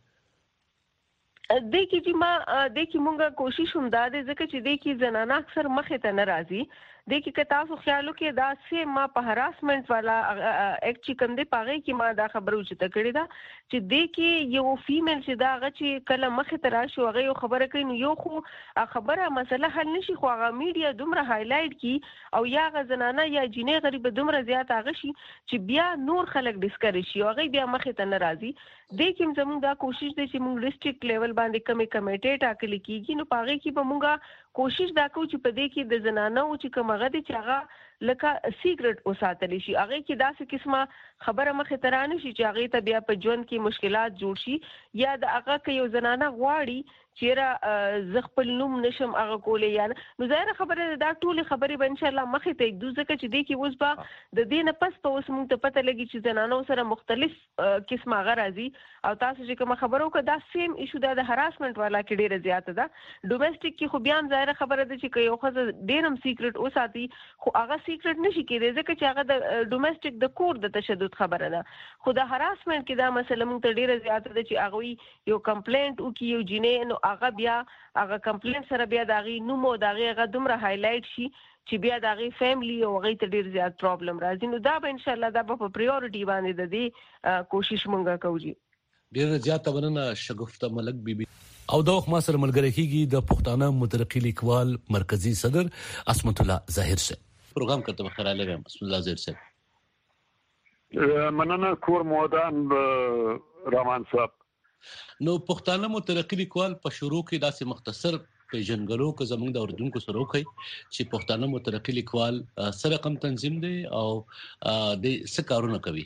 د کی چې ما د کی مونږه کوشش هم دا د ځکه چې د کی زنانه اکثر مخه ته ناراضي د کی که تاسو خیالو کې دا سه ما په هراسمنت والا اکټ چې کوم دی پاغه کې ما دا خبرو چې تکړه دا چې د کی یو فیمیل چې دا غ چې کله مخه ته راشي هغه یو خبره کوي نو یو خو خبره مسله حل نشي خو هغه میډیا دومره هایلایټ کی او یا غ زنانه یا جنې غریب دومره زیات هغه شي چې بیا نور خلک ډیسکریج شي هغه بیا مخه ته ناراضي د کی زموږ دا کوشش دی چې موږ ډیسټریکټ لیول باندې کمیټه ټاکل کیږي نو پاغه کې به موږ کوشش دا کوو چې په دې کې د زنانه او چې کومه غدي چې هغه لکه سیکرټ اوساتلی شي هغه کې داسې قسمه خبره مخه ترانه شي چې هغه ته بیا په ژوند کې مشکلات جوړ شي یا د هغه کې یو زنانه غواړي چیرې ز خپل نوم نشم هغه کولې یا نو ظاهر خبره دا ټول خبرې به ان شاء الله مخه ته دوه ځکه چې دې کې اوس به د دې نه پس په اوس موږ ته پته لګي چې زنانو سره مختلف قسمه غرازي او تاسو چې کوم خبرو کې دا سیم ایشو د هراسمنت والا کې ډیره زیاته ده ډومېسټک کې خو بیا ظاهر خبره ده چې یو خزه ډیرم سیکرټ اوساتي خو هغه سیکرټ نشي کېدای ځکه چې هغه د ډومېسټک د کور د تشدد خبره ده خو د هراسمنت کې دا مسله موږ ته ډیره زیاته ده چې هغه یو کمپلینټ او کې یو جنې نو هغه بیا هغه کمپلینټ سره بیا داغي نومو داغي هغه دومره هایلایټ شي چې بیا داغي فیملی او هغه ته ډیر زیات پرابلم راځي نو دا به ان شاء الله دا په پریورټي باندې د دې کوشش مونږه کوو. ډیر زیات مننه شګفته ملک بیبي او دا وخت ما سره ملګری کیږي د پښتانه مترقي لیکوال مرکزی صدر اسمت الله ظاهر سے پروګرام کته بخیر علیکم اسمت الله ظاهر سے مننه کور مودان رامان صاحب. نو پښتانه مترقي لیکوال په شروع کې داسې مختصر پیژنګلو که زموږ د اردوونکو سره کوي چې پښتانه مترقي لیکوال سره کوم تنظیم دی او د څه کارونه کوي.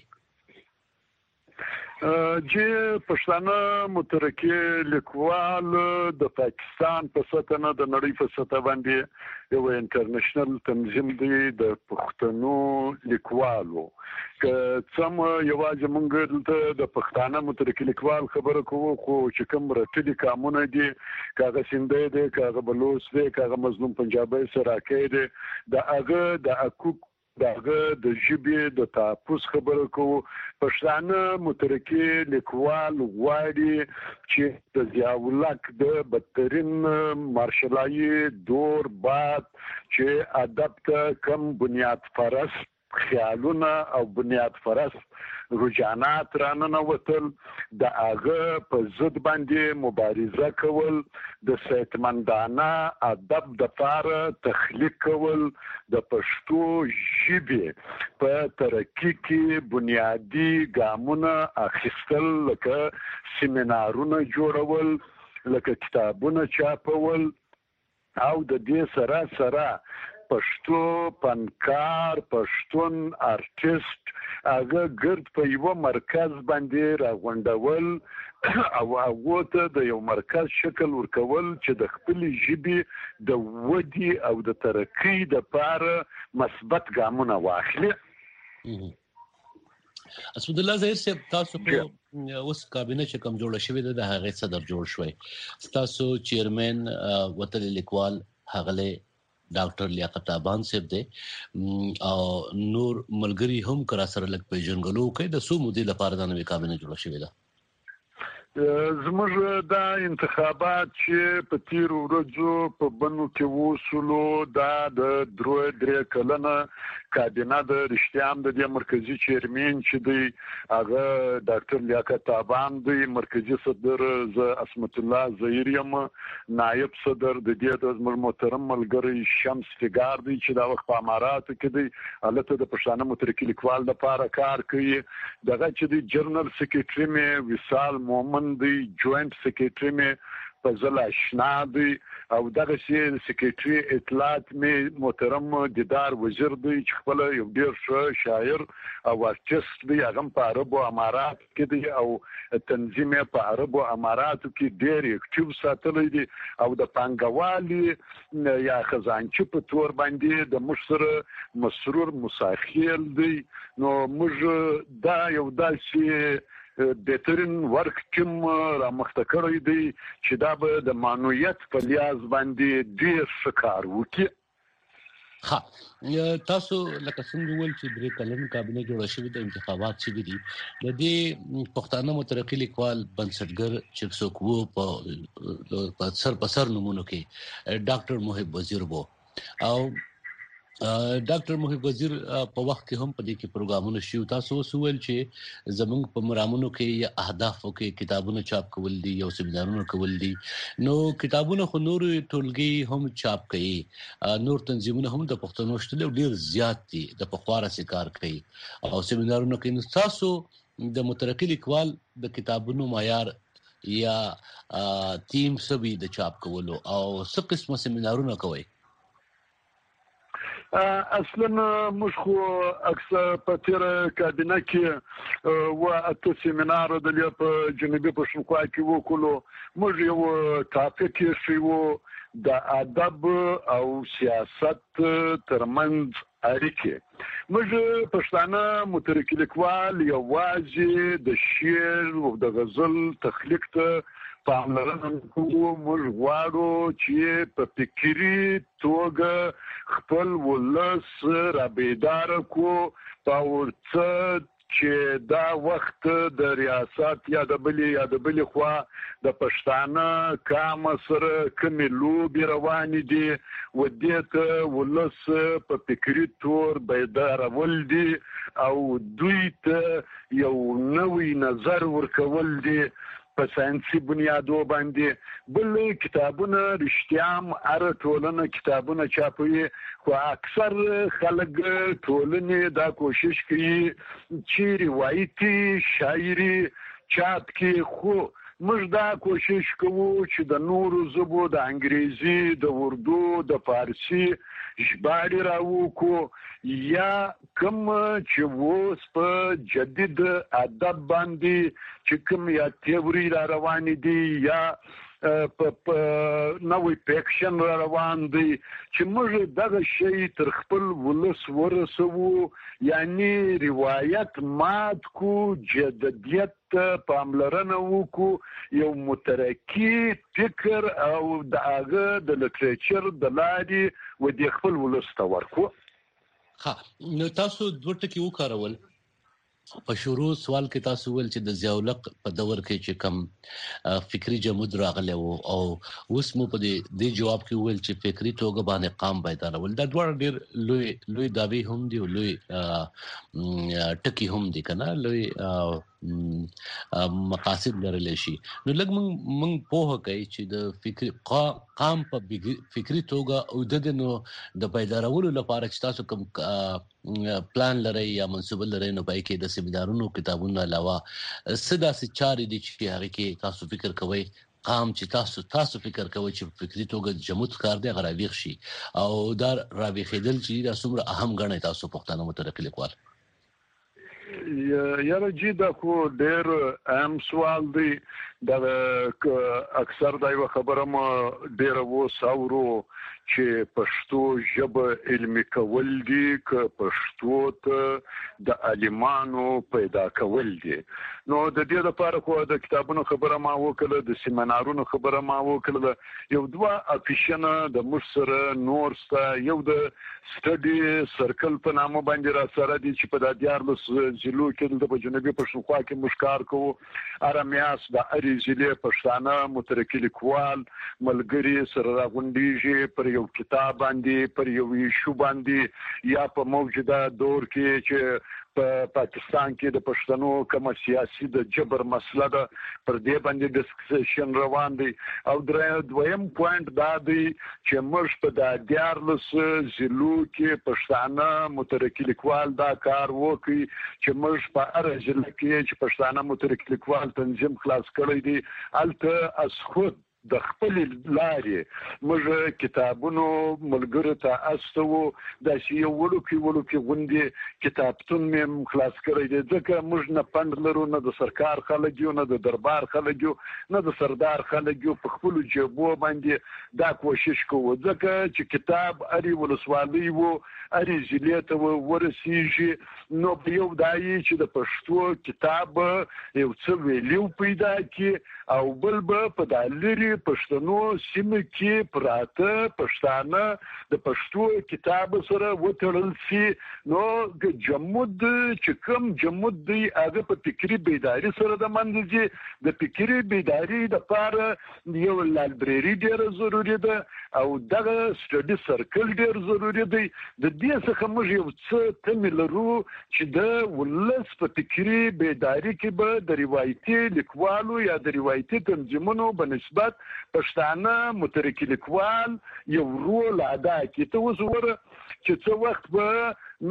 چې پښتانه مترقي لیکوال د پاکستان په سطح نه د نړۍ په سطح باندې یو انټرنیشنل تنظیم دی د پښتنو لیکوالو که څم یوازې مونږ د پښتانه مترقي لیکوال خبره کوو خو چې کوم رټلي کامونه دي کاغه سیندې دي کاغه بلوچ دي کاغه مظلوم پنجابي سراکې دي د هغه د حقوق دغه د ژبې د تحفظ خبره کوو. پښتانه مترقي لیکوال غواړي چې د ضیاءالحق د بدترین مارشلایي دور بعد چې ادب ته کم بنیاد پرست خیالونه او بنیاد پرست رجحانات رانه وتل د هغه په ضد باندې مبارزه کول د صحتمندانه ادب د لپاره تخلیق کول د پښتو ژبې په ترقی کې بنیادی ګامونه اخیستل لکه سیمینارونه جوړول لکه کتابونه چاپول او د دې سره پښتو فنکار پښتون ارټیست هغه ګرد په یو مرکز باندې راغونډول او هغه ته د یو مرکز شکل ورکول چې د خپل ژبې د ودی او د ترقی لپاره مثبت ګامونه واخلي. اسود الله زهیر صاحب تاسو په اوس کابینه چې کوم جوړ شوی د هغه صدر جوړ شوی تاسو چیرمن وطن لیکوال هغه ډاکټر لیاقت ابان صاحب دی او نور ملګری هم کرا سره لګ پیژنګلو کوي د سو مودې لپاره د نوې کابینه جوړ شوی ده. زموږ دا انتخابات چې په تیر ورځو په بنو کې وسلو دا د درې کلنه کابینه د رښتیام د مرکزی چیرمن چې دی هغه ډاکټر لیاقت ابان دی، مرکزی صدر ز اسمت الله زهیریم، نائب صدر د دې د محترم ملګری شمس فګار دی چې دا وخت په اماراتو کې دی البته د پښتانه مترقي لیکوال لپاره کار کوي. دغه چې دی جنرال سیکریټری می وصال مومن دی، جوائنٹ سیکریټری می فضل آشنا دی او دغه شی سیکریټری اطلاعات می محترم دیدار وزیر دی چې خپل یو ډیر ښه شاعر او ارټیست دی. هغه په عربو امارات کې دی او تنظیم په عربو اماراتو کې ډیر اکټیو ساتلی دی او د پانګوالي یا خزانچي په تور باندې د مشر مسرور مساخیل دی. نو موږ دا یو داسې بهترین ورک ټیم را مخته کړی دی چې دا به د معنویت په لیاز باندې ډیر ښه کار وکړي. تاسو لکه څنګه ول چې درې کلن کابینه جوړه شوې د انتخابات شوي دي د دې پښتانه مترقي لیکوال بنسټګر چې څوک وو په سر نمونه کې ډاکټر محب وزیر وو او ډاکټر محب وزیر په وخت کې هم په دې کې پروګرامونه شو. تاسو وسول چې زمونږ په مرامونو کې یا اهدافو کې کتابونه چاپ کول دي او سیمینارونه کول دي، نو کتابونه خو نور ټولګي هم چاپ کوي، نور تنظیمونه هم د پښتنو شته ډیر زیات دي د پخواره سي کار کوي او سیمینارونه کوي. نو تاسو د مترقي لیکوال د کتابونو معیار یا ټیم سبي د چاپ کولو او څه قسمه سیمینارونه کوي؟ اصلا موږ خو اکثر په تیر کابینه کې و اته سیمینار د په جنوبي پښتونخوا کې وکړو. موږ یو ټاپک یې شو د ادب او سیاست ترمنځ اړیکې. موږ پښتانه مترقي لیکوال یوازې د شعر او د غزل تخلیق ته پاملرنه کوو. موږ غواړو چې په فکري توګه خپل ولس را بیدار کو په ورڅ چې دا وخت د ریاست یا د بلی خوا د پښتانه کام سره کومې لوبې روانې دي و دې ته ولس په فکري تور بیدارول دي او دوی ته یو نوی نظر ورکول دي په ساينسي بنیادو باندې. بل کتابونه رښتیام اره ټولنه کتابونه چاپوي خو اکثر خلک ټولنه دا کوشش کوي چې روایتي شاعري چاپ کې. خو موږ دا کوشش کوو چې د نورو ژبو د انګریزي د اردو د فارسي ژباړې راوکو یا کوم چې اوس په جدید ادب باندې چې کوم یا تیوري را روانې دي یا په نوې فکشن را روان دي چې موږ دغه شی تر خپل ولس ورسوو، یعنی روایت مات کو، جدیت پاملرنه وکړو، یو مترقي فکر او د هغه د لټریچر د لارې و د خپل ولس ته ورکو. نو تاسو دوه ټکي وکارول په شروع سوال کې تاسو ول چې د ضیاءالحق په دور کې چې کم فکری جمود راغلی وو او اوس مو په دې جواب کې ول چې فکری توګه باندې قام بیدارول. دا ډول ډیر لوی داوی هم دی او لوی ټکی هم دی کنه، لوی مقاصد لرل شي. نو لږ موږ په کوي چې د فکری قام په فکری توګه او د نو د بیدارولو لپاره چې تاسو کوم پلان لري یا منصوبه لري نو پای کې د سیمینارونو کتابونو علاوه څه داسې چارې دي چې هغه کې تاسو فکر کوئ مقام چې تاسو فکر کوئ چې فکری توګه جمود کار دی غراویخ شي او دا راویخیدل چې دا څومره اهم غنئ تاسو پښتانه مترقي لیکوال؟ یاره جی دا خو ډېر اهم سوال دی. دا اکثر دا یو خبره ما ډېر وساورو چې پښتو ژبه علمي کول دي که پښتو ته د عالمانو پیدا کول دي. نو د دې لپاره خو د کتابونو خبره ما وکړه، د سیمینارونو خبره ما وکړه. یو دوه اپیشنه د مشر نور ستا یو د سټډي سرکل په نامه باندې را سره دي چې په د 14 ضلعو کې د جنوبي پښتونخوا کې مشکار کوو. ارمیاس د اړ ضلع پښتانه مترقي لیکوال ملګری سره راغونډيږي پر یو کتاب باندې، پر یو ایشو باندې، یا په موجوده دور کې چې په پاکستان کې د پښتنو کوم سیاسي د جبر مسله ده پر دې باندې ډسکشن روان دی. او دویم پوینټ دا دی چې موږ په د 14 ضلعو کې پښتانه مترقي لیکوال دا کار وکړي چې موږ په هر ضلع کې چې پښتانه مترقي لیکوال تنظیم خلاص کړی دی الته از خود د خپل لارې موږ کتابونو ملګرو ته استو د یو وړوکی غونډې کتابتون مې خلاص کړی دی ځکه موږ نه پند لرو، نه د سرکار خلک یو، نه د دربار خلک یو، نه د سردار خلک یو. په خپل جيبو باندې دا کوشش کوو ځکه چې کتاب اړي ولسوالۍ وو اړي ضلع ته ورسیږي. نو په یو دای چې د پښتو کتاب یو څه ویلیو پیدا کی او بل به په دالری پښتنو سیمه کې پراته پښتانه د پښتو کتاب سره وتړل شي. نو د جمود چې کوم جمود دی هغه په فکری بیداری سره د منځي د فکری بیداری د لپاره یو لایبرری ډیر ضروری ده او دغه سټډي سرکل ډیر ضروری دی. د دې څخه موږ یو څه تملرو چې د ولس په فکری بیداری کې به د روایتي لیکوالو یا د روایتي تنظیمونو بنسبت پښتانه مترقي لیکوال یو رول ادا کوي. ته اوس وره چې څو وخت به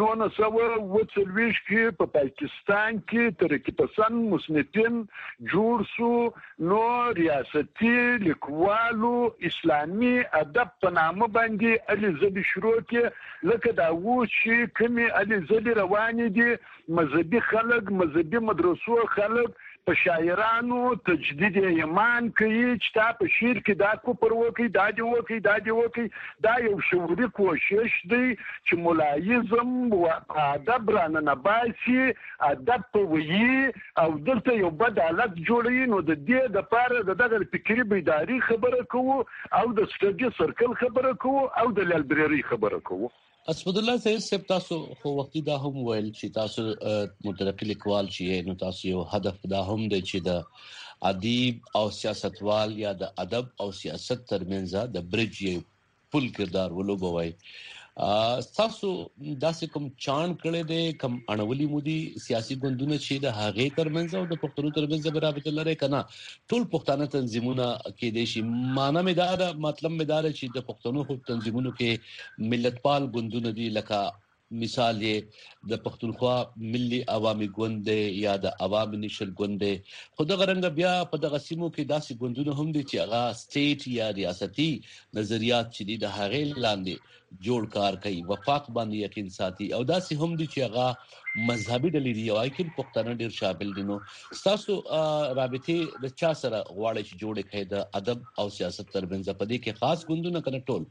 1940 کې په پاکستان کې ترقي پسند مصنفین جوړ شو. نو ریاستي لیکوالو اسلامي ادب په نامه باندې علي زدي شروع کې لکه دا و چې کومي علي زدي رواني دي مذهبي خلک، مذهبي مدرسو خلک په شاعرانو تجدید ایمان کوي چې تا په شعر کې دا کو پر وکی دا دی وکی دا یو شعوري کوشش دی چې ملایزم او ادب رانه باسي ادب په وی او دلته یو بد حالت جوړي. نو د دې د لپاره دغه فکری بیداری خبره کوو او د سټډي سرکل خبره کوو او د لایبرری خبره کوو. اسمد الله صاحب تاسو خو وختي دا هم ویل چې تاسو مترقي لیکوال چې نو تاسو یو هدف دا هم دی چې د ادیب او سیاستوال یا د ادب او سیاست ترمنځ د برج یو پل کردار ولوبوي. تاسو داسې کوم چان کړی دی کوم اړولي مودي سیاسي ګوندونه چې د هغې ترمنځ او د پښتنو ترمنځ برابر لري کنه ټول پښتانه تنظیمونه کې دي شي معنی مې دا مطلب مې دا چې د پښتنو خو تنظیمونو کې ملتپال ګوندونه دي لکه مثال یې د پښتونخوا ملي عوامي ګوند یا د عوامي نشل ګوند خو د غرنګ بیا په دغه سیمو کې داسې ګوندونه هم دي چې هغه سټیټ یا ریاستي نظریات چې د هغې لاندې جوړ کار کوي وفاق باندې یقین ساتي او داسې هم دي چې هغه مذهبي ډلې دي او اکن پښتانه ډیر شامل دي. نو تاسو رابطه د چا سره غواړي چې جوړه کړي د ادب او سیاست ترمنځ په دې کې خاص ګوندونه کنه ټول؟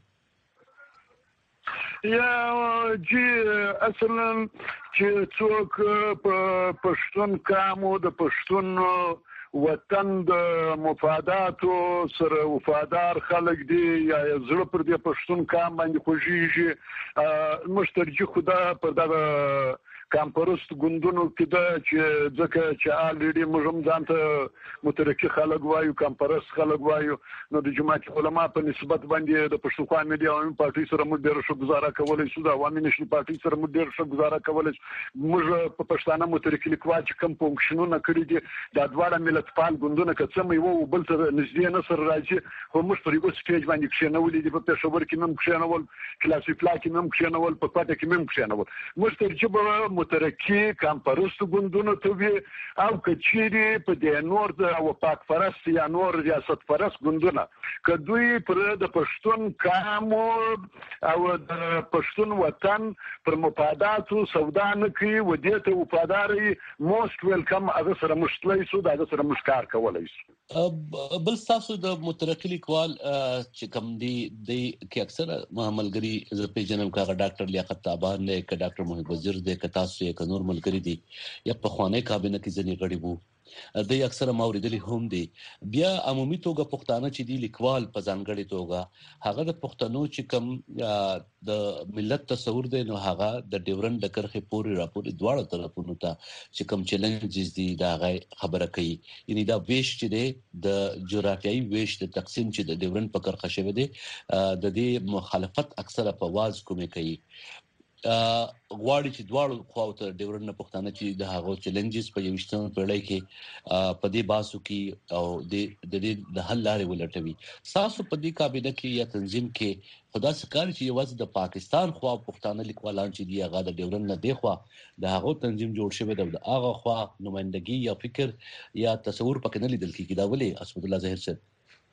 یا جی اصلا چې څوک په پښتون کامو د پښتون وطن د مفاداتو سره وفادار خلک دي یا زړه پر دې پښتون کام باندې خوږیږي مشترجي خدا پر دغه کامپرست ګوندونو کې دا چې ځکه چې الریډي موږ ځان ته مترقي خلک وایو کامپرست خلک وایو. نو د جماعت علماء په نسبت باندې د پښتونخوا ملي عوامي پارټي سره موږ ډېر ښه گزاره کولای شو، د عوامي نشل پارټي سره موږ ډېر ښه گزاره کولای شو. موږ په پښتانه مترقي لیکوال چې کوم فنکشنونه کړی دي د دواړه ملتپال ګوندونه که څه مې وو بل ته نږدې نه سره راځي خو موږ پر یو سټیج باندې کښېنولي دي په پېښور کې هم کښېنول، کلاسیک لا کې هم کښېنول، په کوټه کې هم کښېنول. موږ ترجیح مترقي کمپرست ګوندونو ته وي او کچيري په د نور او پاک فرست یا نور ریاست فرست ګوندونه کدوې پر د پښتون قام او د پښتون وطن پر مفاداتو سودا نه کوي و دې ته وفاداري موست ویلکم هغه سره مشتلې سو دا سره مشکار کولای شو بل تاسو د مترقي لیکوال چې کوم دی کې اکثر ملګری ز په جنم کا ډاکټر لیاقت تابان نه ک ډاکټر محب وزیر دې ک تاسو یې ک نور ملګری دي یا په خوانه کابینه کې ځنی غړي وو د اکثر موریدلی هم دي بیا عمومي توګه پښتانه چې دی لیکوال په ځانګړي توګه هغه د پښتنو چې کوم د ملت تصور دی نو هغه د ډیورن د کرخه پوری راپور دواړو طرفونو ته چې کوم چیلنجز دي دا خبره کوي یعنی دا ویش چې دی د جغرافیایي ویش د تقسیم چې د ډیورن په کرخه شوی دی د دې مخالفت اکثره په واز کومه کوي غواړي چې دواړو خواو ته ډیورن پښتانه چې د هغو چیلنجز په 21مه پیړۍ کې په دې باسو کې او د حل لارې ولټوي تاسو په دې کابینه کې یا تنظیم کې خدا سکار چې یوازې د پاکستان خوا پښتانه لیکوالان چې دی هغه د ډیورن نه دی خوا د هغه تنظیم جوړ شوی د هغه خوا نمائندګي یا فکر یا تصور پکې نه لیدل کېږي دا ولې اسمت الله ظاهر صاحب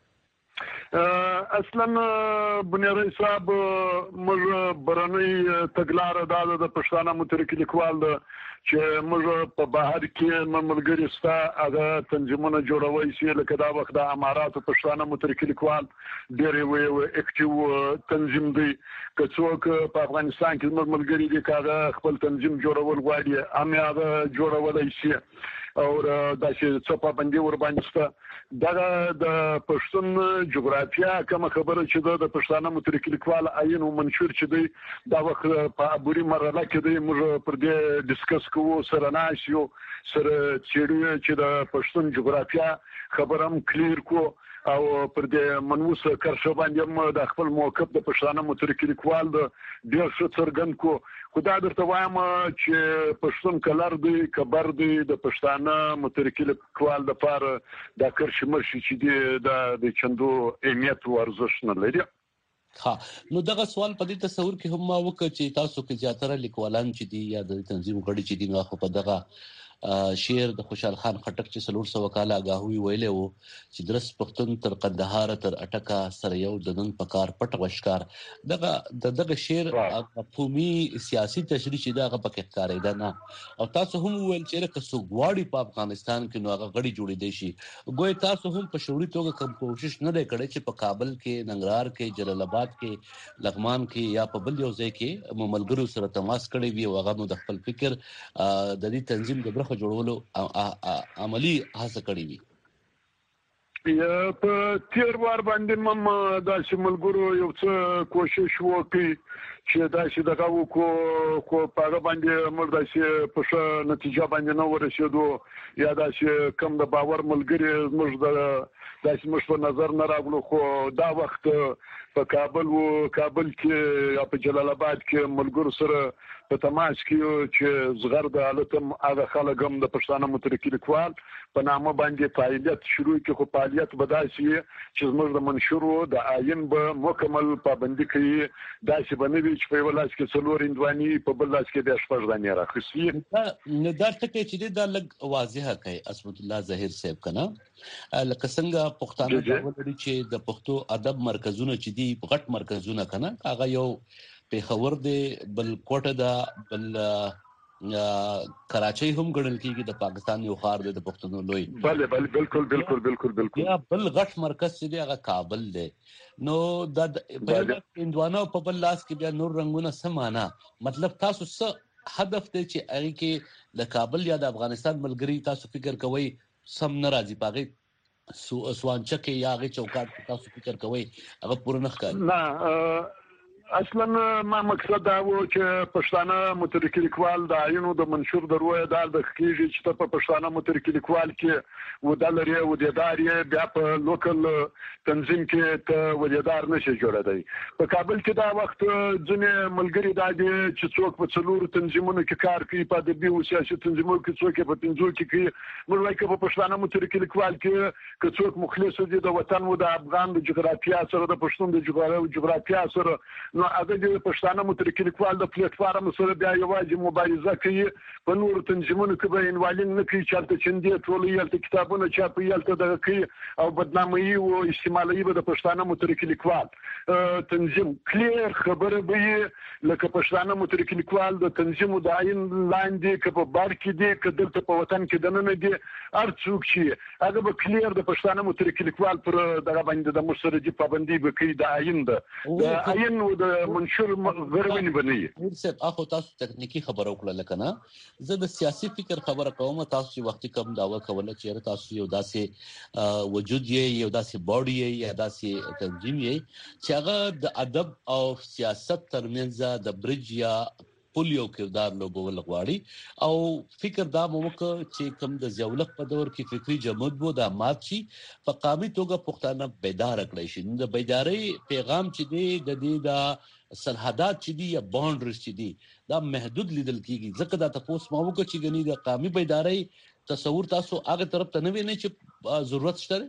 اصلا بنیادی صاحب موږ برنی تګلار د پښتانه مترقي لیکوال چې موږ په بهر کې ملګری ستا هغه تنظیمونه جوړوي چې لکه دا وخت د اماراتو پښتانه مترقي لیکوال ډېر یو اکټیو تنظیم دی که څوک په افغانستان کې ملګری دي کاغه خپل تنظیم جوړول غواړي امي هغه جوړولای شي او دا چې څه پابندي ور باندې ستا دا د پښتون جغرافیا کوم خبره چې د پښتانه مترقي لیکوال عین او منشور چې دی دا وخت په عبوري مرحله کې دی موږ پر دې ډیسکس کوو سره ناشيو سره چیرې چې د پښتون جغرافیا خبرم کلیر کو او پر دې منوس کرښه باندې د خپل موقف د پښتانه مترقي لیکوال د ډیر څه څرګند کو خدای درته وایم چې پښتون کلر دی کبر دی د پښتانه مترقي لیکوال د پاره د کرښه مرشي چې دی د چندو اهمیت او ارزښت نه لري ها نو دغه سوال په دې تصور کې هم ما وکړ چې تاسو کې زیاتره لیکوالان چې دي یا د تنظیم غړي چې دي نو خو په دغه شعر د خوشحال خان خټک چې 300 کاله غاهوي ویلې وو چې درس پښتون تر قندهار تر اټکا سره یو د نن پکار پټ وشکار دغه شعر مفهومي سیاسي تشریح چې دغه پکې ښکارېده نه او تاسو هم ویل چې لکه سوګواړي په افغانستان کې نو هغه غړي جوړې دي شي ګوي تاسو هم په شعوري توګه کوم کوشش نه کړی چې په کابل کې ننګرهار کې جلال آباد کې لغمان کې یا په بل یو ځای کې مملګرو سره تماس کړی وي او هغه نو د خپل فکر د دې تنظیم د جوړولو عملی هڅه کړې وي په تیر وار باندې مم د شملګرو یو څه کوشش وکړي چې دا چې دغه کو په باندې موږ د شي په نتیجه باندې نو ورسېدو یا دا چې کم د باور ملګری موږ د موږ په نظر نه راغلو خو دا وخت په کابل کې یا په جلال آباد کې ملګرو سره په تماس کې چې زغر د حالتم هغه خلګم د پښتانه مترقي لیکوال په نامه باندې فعالیت شروع کې خو فعالیت بداسي چې زموږ د منشور د آئین به مکمل پابندي کوي دا چې بنوي چې په ولاس کې څلور اندواني په بل لاس کې د شپږ دانې راخسي نه دا ټکي چې دا لګ واضحه کوي اسمت الله ظاهر صاحب کنه لکه څنګه پښتانه ولري چې د پښتو ادب مرکزونه چې دي غټ مرکزونه کنه هغه یو پیښور دی بل کوټه دا بل کراچۍ هم ګڼل کېږي د پاکستان یو ښار دی د پښتنو لوی بله بالکل یا بل غټ مرکز چې دی هغه کابل دی نو د اندوانو په بل لاس کې بیا نور رنگونه سمانا مطلب تاسو څه هدف دی چې هغه کې د کابل یا د افغانستان ملګری تاسو فکر کوئ سم ناراضي پاګي سوانچکه یا هغه چوکاټ تاسو فکر کوئ هغه پوره نه ښکاري نه اصلا ما مقصد دا و چې پښتانه مترقي لیکوال د عینو د منشور د روی دال د خکېږي چې په پښتانه مترقي لیکوال کې ودلري ودیدار بیا په لوکل تنظیم کې ته ودیدار نشي جوړېدای په کابل کې دا وخت ځنې ملګری دا دي چې څوک په څلورو تنظیمونو کې کار کوي په ادبي او سیاسي تنظیمونو کې څوک په پنځو کې کوي موږ وايي چې په پښتانه مترقي لیکوال کې څوک مخلص دي د وطن او د افغان د جغرافیا سره د پښتون د جغرافیا سره نو هغه د پښتانه مترقي لیکوال د پلیټ فارم سره بیا یوازې مبارزه کوي په نور تنظیمونو کې به انوالین نه کوي چې تل چندې ټول یالته کتابونه چاپي یالته دغه کوي او بدنامي او استعمالي به د پښتانه مترقي لیکوال تنظیم کلیر خبره به لکه پښتانه مترقي لیکوال د تنظیم د عین لاندې کې په بار کې دي که دلته په وطن کې دننه دي ارڅوک چې هغه به کلیر د پښتانه مترقي لیکوال پر دغه باندې د مشرجي پابندي به کوي د عین د عین او د منشور غرمن بنئ صاحب اخو تاسو تکنیکی خبرو کړل لکنه زه د سیاسي فکر خبره کوم تاسو چې وخت کم داوا کوله چې تاسو یو داسې وجود یې یو داسې باډي یې یا داسې تنظیم یې چې هغه د ادب او سیاست ترمنځ د برج یا پولیو کردار لوبول غواړي او فکر دا موکه چې کوم د ضیاءالحق په دور کې فکری جمود بو د مات شي په قامي توګه پښتانه بیدار کړی شي د بیداری پیغام چې دی د دې د سرحدات چې دی یا باونډریز چې دی دا محدود لیدل کیږي ځکه دا تاسو موکه چې غني د قامي بیداری تصور تاسو هغه طرف ته نه وینئ چې ضرورت شته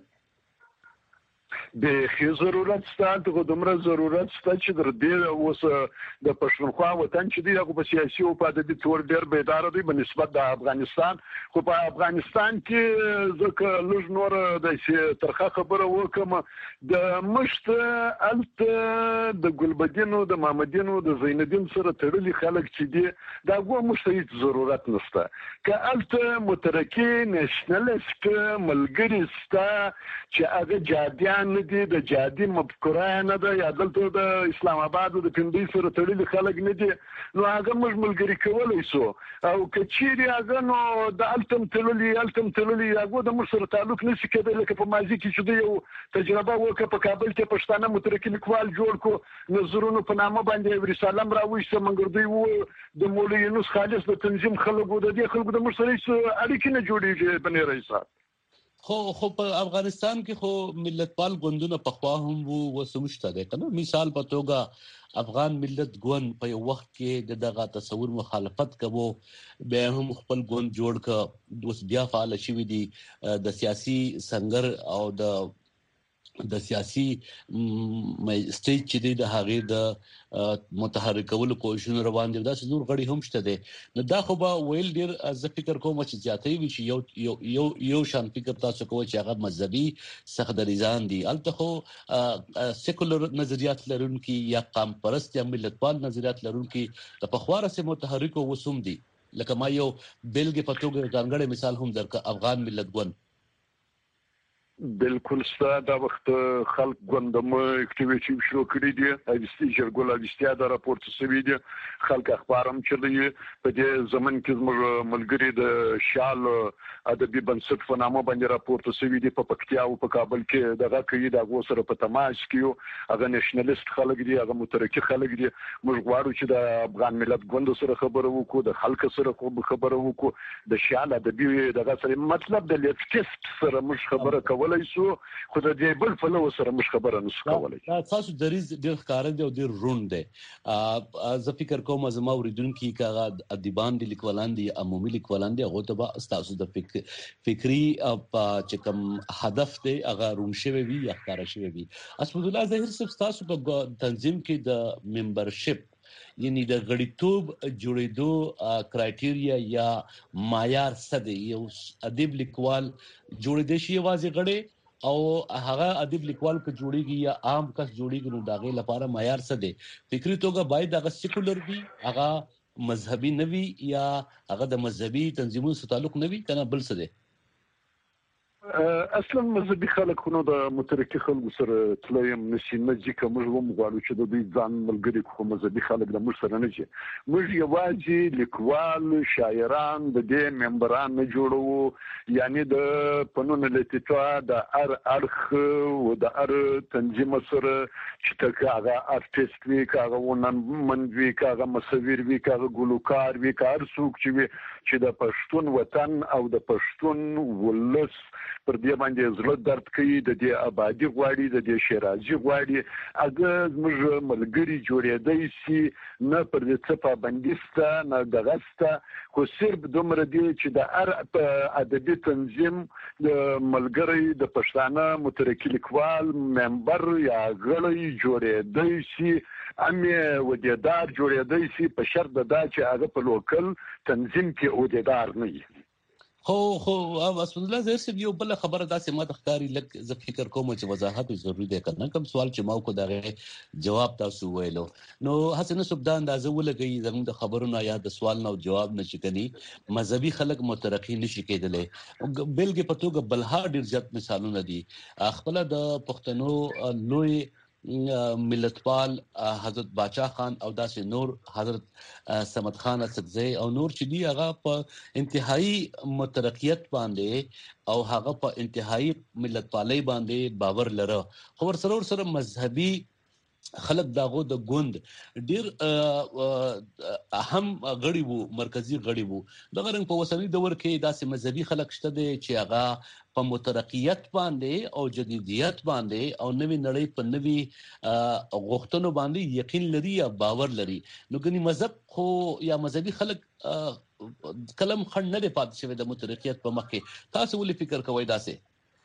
به خې ضرورت ستاسو د دومره ضرورت ستاسو چې در دې اوس د پښتونخوا وطن چې دی هغه په سیاسي او په ادبي تور ډېر بیدار دی په نسبت د افغانستان خو په افغانستان کې ځکه لږ نور د ترخه خبره وکم د مشت الت د ګلبدینو د محمدینو د زینالدین سره تړلي خلک چې دی دا غو مشت ضرورت نشته ک الت مترقي نېشنلست ملګری ستا چې هغه جادیان ندي د جادي مفکوره نه ده یا دلته د اسلام آباد د پندې سره تړلي خلک نه دي نو هغه موږ ملګری کولای شو او کچيري هغه نو د التم تللي هغه د موږ سره تعلق نشي کېدای لکه په ماضي کې چې یو تجربه وکړه په کابل کې پښتانه مترقي لیکوال جوړ کو نظرونو په نامه باندې رسالم راوښته منګر دی وو د مولوی یونس خالص د تنظیم خلکو د دې خلکو د موږ سره اړیکې نه جوړیږي بنې رئیس خو په افغانستان کې خو ملتپال ګوندونه په خوا هم وو وسمشته ده کنه مثال په توګه افغان ملت ګوند په یو وخت کې دغه تصور مخالفت کوو به هم خپل ګوند جوړ ک اوس بیا فعال شوی دي د سیاسي سنگر او د سیاسي سټیج چې د هغه د متحرکولو کوششونه روان دي دا څلور غړي هم شته دي نو دا خو به ویل ډیر از فکر کوم چې زیاتې وي چې یو شان فکر تاسو کوی چې هغه مذهبي سخدریزان دي البته خو سیکولر نظریات لرونکي یا قام پرست یا ملتپال نظریات لرونکي د پخواره سه متحرکو وسوم دي لکه ما یو بیلګه په توګه ځانګړی مثال هم درک افغان ملت ګوند بالکل ستا دا وخت خلک ګوندم اکټیویټي شروع کړی دي اجستي جرګول اجستیا دا راپورټ سوي دي خلک اخبارم چلي په دې زمن کې زموږ ملګری د شال ادبي بنسټ په نامه باندې راپورټ سوي دي په پکتیا او په کابل کې دغه کوي دا غو سره په تماس کې هغه نېشنلست خلک دي هغه مترقي خلک دي موږ غواړو چې د افغان ملت ګوند سره خبرو وکړو د خلک سره خبرو وکړو د شال ادبي دغه سره مطلب د لیفټیست سره موږ خبره کوو ولای شو خو د دې بل فلو سره مش خبره نشو کولای تاسو دریز ډیر ښکار دی او ډیر روند دی زه فکر کوم زما اوریدونکو کاغه ادیبان دي لیکوالان دي عمومي لیکوالان دي هغه ته تاسو د فکری چې کوم هدف دی هغه روم شوی وي یا ښکار شوی وي اسمد الله ظاهر صاحب تاسو په تنظیم کې د ممبرشپ یعنی د غړیتوب جوړېدو کرایټیریا یا معیار څه دی یو ادیب لیکوال جوړېدل شي واځي غړي او هغه ادیب لیکوال ک جوړیږي یا عام کس جوړیږي نو داغه لپاره معیار څه دی فکری توګه باید هغه سیکولر وي هغه مذهبي نوي یا هغه د مذهبي تنظیمونو سره تعلق نوي کنه بل څه دی اصلا مذهبي خلک نو د مترقي خلکو سره تلیم نشي نه ځکه موږ هم غواړو چې د دې ځان ملګری خو مذهبي خلک د موږ سره نه شي موږ یوازې لیکوال شاعران د دې ممبران نه جوړو یعنی د فنون لټیټا د ارخ او د تنظیم سره چې تاګه ارتست وی کاغه ونن منوي کاغه مصور وی کاغه ګلوکار وی کار څوک چې د پښتون وطن او د پښتون ولس پر دې باندې زړه درد کوي د دې آبادی غواړي د دې شیرازي غواړي اګه موږ ملګری جوړېدای شي نه پر دې څه پابندسته نه دغسته خو صرف دومره دی چې د هر ادبي تنظیم ملګری د پښتانه مترقي لیکوال ممبر یا غړی جوړېدای شي امي ودیدار جوړېدای شي په شرط دا چې هغه په لوکل تنظیم کې ودیدار نه وي. خو اسد الله زهر صاحب یو بل خبره داسې ما د ښکاری لک ز فکر کوم چې وضاحت ضروری دی کنه کوم سوال چې ما کو دغه جواب تاسو ویلو نو حسن سبدا اندازه ولګي زموږ د خبرونو یا د سوال نو جواب نشي کني مذهبي خلک مترقي نشي کېدلې بلګې په توګه بلها ډیر ځت مثالونه دي خپل د پښتنو لوی ملتپال حضرت باچا خان او داسې نور حضرت صمد خان اسدزی او نور چې دی هغه په انتهایی مترقیت باندې او هغه په انتهایی ملتپالۍ باندې باور لره خو سره مذهبي خلک داغو د ګوند ډیر اهم غړي وو مرکزی غړي وو د غرنګ په وسنی دور کې داسې مذهبي خلک شته دي چې هغه په مترقیت باندې او جدیدیت باندې او نوې نړۍ په نوې غوښتنو باندې یقین لري یا باور لري نو ګني مذهب خو یا مذهبي خلک کلم خند نه پات شوی د مترقیت په مخ کې تاسو ولې فکر کوئ داسې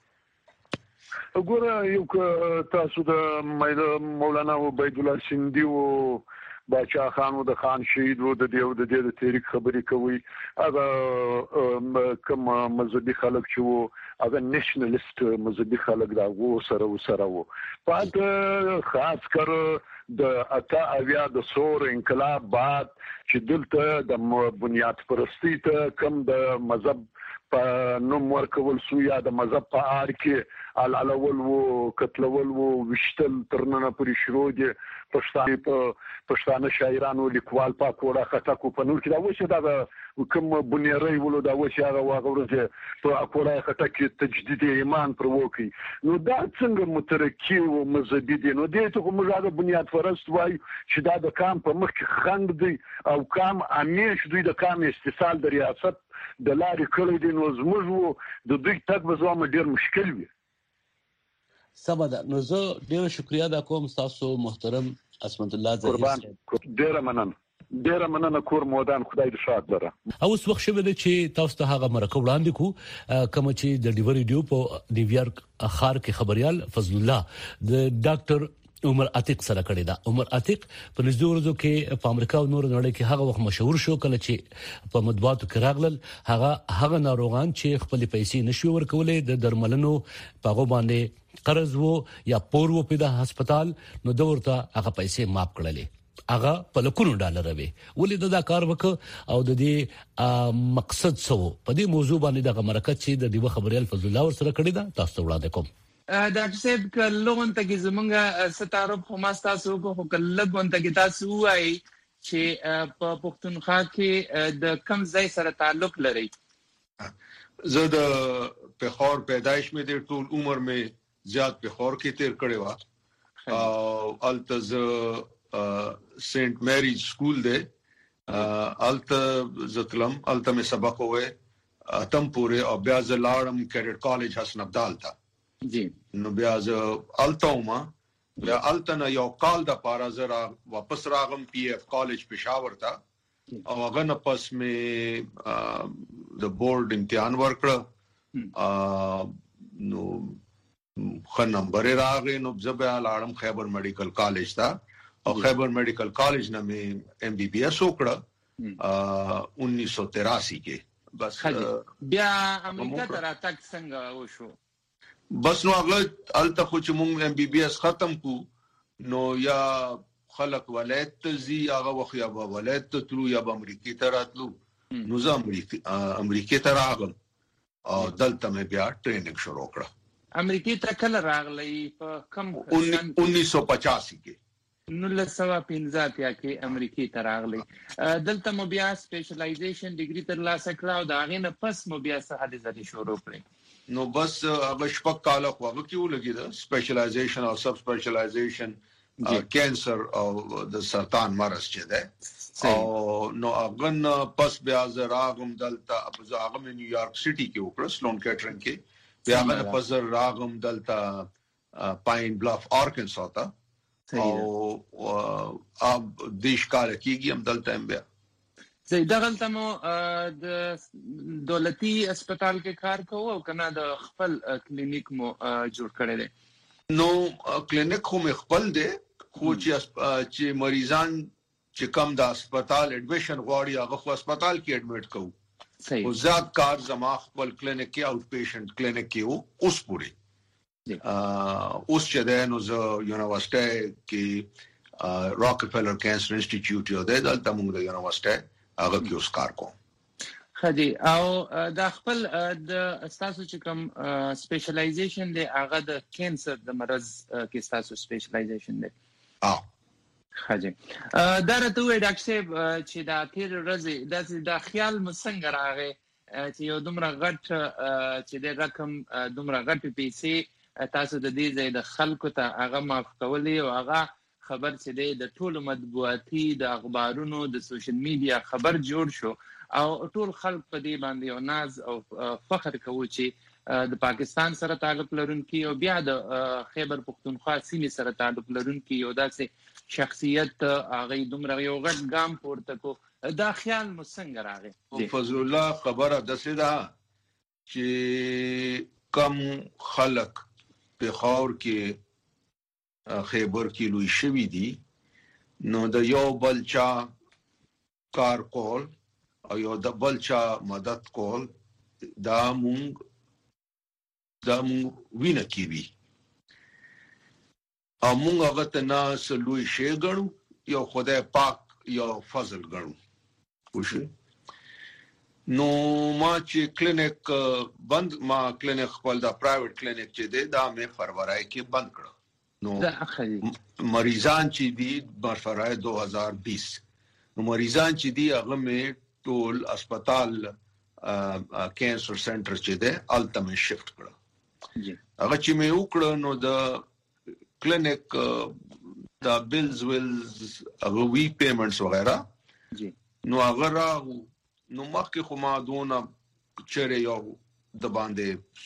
وګوره یو تاسو د مولانا عبید الله سیندی او باچا خان او د خان شهید وو د دې د تاریخ خبرې کوي هغه کوم مذهبي خلک چې وو هغه نېشنلیست مذهبي خلک دا وو سره وو پات خاص کر د اتا اویا د سور انقلاب بعد چې دلته د بنیاد پرستی ته کم د مذهب په نوم ورکول سو یا د مذهب په اړه کې علول وو قتلول وو وشتل ترنه پرې شروع دي پښتانه شاعرانو لیکوال په کوړه خطا کو په نور کې دا وشه دا کوم بنیری ولو دا وشه هغه واغورځه په کوړه خطا کې تجدید ایمان پر وکی نو دا څنګه مترقي او مذهبي دي نو دې ته موږ هغه بنیاد فرست وای چې دا د کام په مخ کې خند دی او کام امیش دوی د کام استثال د ریاست د لارې کړی دي نو زموږ د دوی تک به زما ډیر مشکل وي سبا نو زه ډیر شکریا دا کوم تاسو محترم اسمت الله قربان ډیر مننه کور مودان خدای دې شاد لره او اوس وخت شوه چې تاسو ته هغه مرکه وړاندې کو کوم چې د ډیور ریډیو په نیویارک اخر کې خبريال فضل الله د ډاکټر عمر عتیق سره کړی دا عمر عتیق په نږدې ورځو کې په امریکا او نور نړۍ کې هغه وخت مشهور شو کله چې په مطبوعاتو کې راغلل هغه ناروغان چې خپل پیسې نشو ورکولې د درملنو په باندې قرض وو یا پور وو په د هسپتال نو دورته هغه پیسې معاف کړلې هغه په لکونو ډالر وي ولې دا کار وکړ او د دې مقصد څه وو په دې موضوع باندې د مرکه چې د دیو خبريال فضل الله ور سره کړی دا تاسو وړاندې کوم ډاکټر صاحب کلهون ته کې زمونږه ستارب خو ما تاسو کو کلهون ته کې تاسو وایي چې په پښتونخوا کې د کم ځای سره تعلق لري زه د پخور پیدایش مې د ټول عمر مې زیات پخور کې تیر کړی و او التز سینټ میری سکول دی الته زتلم الته مې سبق وې اتم پورې او بیا ز لاړم کیډټ کالج حسن عبدال ته جی نو بیا ز التوما بیا التنه یو کال د پارا زرا واپس راغم پی اف کالج پېښور ته او هغه نه پس مې د بورډ امتحان ورکړ نو خو نمبر راغی نو زبیا لاړم خیبر میډیکل کالج ته او خیبر میډیکل کالج نه مې ام بی بی اس وکړه 1983 کې بس بیا امریکا ته راتګ څنګه وشو بس نو هغه الته خو چې مونږ ام بی بی اس ختم کو نو یا خلق ولایت زی هغه وخت یا ولایت تلو یا امریکای ته راتلو نو زه امریکای ته راغلم او دلته مې بیا ټریننګ شروع کړه امریکای ته کله راغلی په کم 1985 کې 1915 کې امریکای ته راغلی دلته مو بیا سپیشلایزیشن ډیګري ترلاسه کړه او دا غینه پس مو بیا صحه دې شروع کړې نو بس هغه شپږ کاله خو هغه کې ولګیده سپیشلایزیشن او سب سپیشلایزیشن کینسر او د سرطان مرض چې ده او نو هغه پس بیا زه راغم دلته هغه نیویارک سټي کې وکړ سلون کیټرینګ کې بیا غن پزر راغم دلتا پاین بلف آرکنسا تا او اب دیش کال کیږي هم دلته هم بیا زه دغلته مو د دولتي هسپتال کې کار کوم او کنه د خپل کلینیک مو جوړ کړی دی نو کلینیک خو خپل دی خو چې مریضان چې کم د هسپتال اډمیشن غواړي هغه خو هسپتال کې اډمیټ کوو صحیح او زیات کار زما خپل کلینیک کې آوټ پیشنټ کلینیک کې اوس پوری اوس چې د نو یونیورسيټي کې راکفیلر کینسر انسټیټیوټ یو دی دلته موږ د یونیورسيټي هغه کې اوس کار کوم خدي او د خپل د استاسو چې کوم سپیشلایزیشن دی هغه د کینسر د مرض کې استاسو سپیشلایزیشن دی خدي دا راته وای ډاکټر صاحب چې دا تیر ورځې د خیال مسنګ راغی چې یو دومره غټ چې د رقم دومره غټ پیسې تاسو د دې ځای د خلکو ته هغه معاف کولې او هغه خبر چې د ټولو مطبوعاتي د اخبارونو د سوشل میډیا خبر جوړ شو او ټول خلک په دې باندې او ناز او فخر کوي چې د پاکستان سره تعلق لرونکي او بیا د خیبر پختونخوا سیمې سره تعلق لرونکي یو داسې شخصیت هغه دومره یو غټ ګام پورته کو دا خیال مو څنګه راغی فضل الله خبره د سیدا چې کم خلک په خاور کې خیبر کې لوی شوی دي نو د یو بلچا کار کول او یو د بلچا مدد کول دا مونږ وینه کیوي او مونږ هغه ته نه سلوي شي غړو یو خدای پاک یو فضل غړو وشي نو ما چې کلینیک بند ما کلینیک خپل دا پرایویټ کلینیک چې دی دا مې فروری کې بند کړ نو مریضان چې دي فروری 2020 نو مریضان چې دي هغه مې ټول هسپتال کینسر سنټر چې دی الته مې شفت کړ هغه چې مې وکړ نو د کلینیک دا بلز ویلز هغه وی پیمنټس وغیرہ نو هغه راغو نو مخکې خو ما دونه چیرې یو د باندې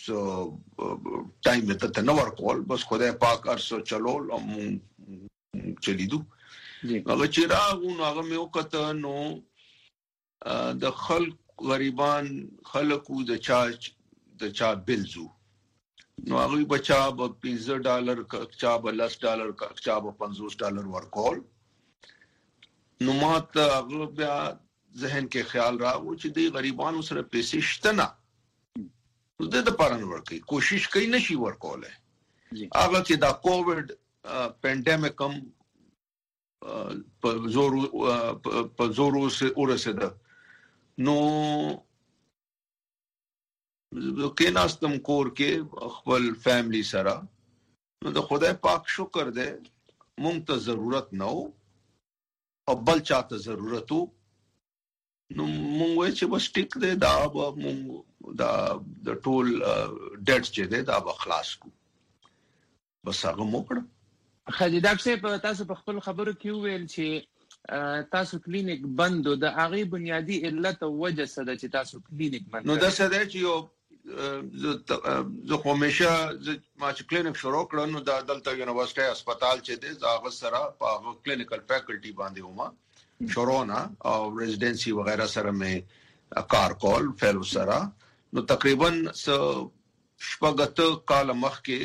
ټایم ته نه ورکول بس خدای پاک ارسو چلول چلیدو هغه چې راغو نو هغه مې وکړه نو د خلک غریبان خلکو د چا بلزو نو هغه بچا به $50 چا به $10 چا به $50 ورکول نو ماته هغه بیا ذهن کې خیال راغو چې د غریبانو سره پیسې شته نه نو د پران ورکي کوشش کوي نشي ورکوله هغه چې دا کووډ پینډیمک هم په زورو سره ورسېده نو کې ناستم کور کې خپل فیملی سره نو د خدای پاک شکر دې مونږ ته ضرورت نه او بل چاته ضرورت وو نو مونږ چې بس ټیک دې دا مونږ دا د ټول ډیټ چې دې دا خلاص کو بس هغه موکړه خدي ډاکټر صاحب تاسو په خپل خبرو کې ویل چې تاسو کلینیک بند او د هغه بنیادی علت او وجه څه ده چې تاسو کلینیک بند نو دا څه ده چې یو زه همیشه ما چې کلینیک شروع کړم نو د دلته یونیورسيټي هسپتال چې دی هغه سره په کلینیکل فیکلټي باندې ومه شرونا او ریزیدنسي وغیرہ سره مې کار کول فیلو سره نو تقریبا شپږ کال مخکې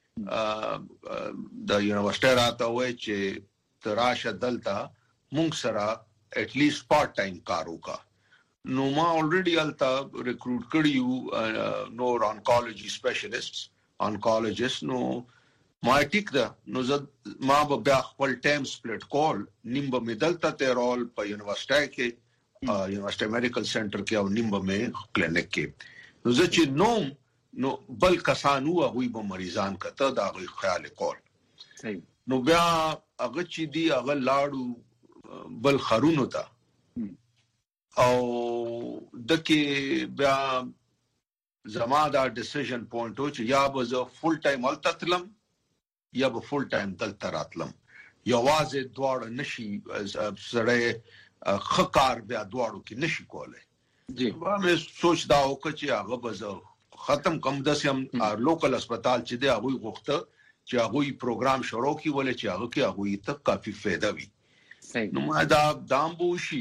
د یونیورسيټي راته وای چې تراشه دلته مونږ سره at least part time کار وکا نو ما already التا ریکروټ کړیو نور oncologist specialists oncologists نو ما ټیک ده نو ما به بیا خپل ټایم سپلیټ کول نیم به دلته ته رول په یونیورسيټي کې یونیورسيټي میډیکل سنټر کې او نیم به کلینیک کې نو زه چې نو بل کسانو هغه به مریضان کته دا غي خیال کول صحیح نو بیا هغه چې دی هغه لاړو بل خرونو ته او دکې بیا زما دا ډیسیژن پوینټ و چې یا به زه فول ټایم التتلم یا به فول ټایم دلته راتلم یوازې دواړه نشي سره خکار بیا دواړو کې نشي کولای جی مې سوچ دا وکړ چې هغه به زه ختم کوم د سم لوکل هسپتال چې دی هغه غوښته چې هغه پروګرام شروع کی ولې چې هغه کې هغه ته کافي فائدہ وي نو ما دا دامبوشي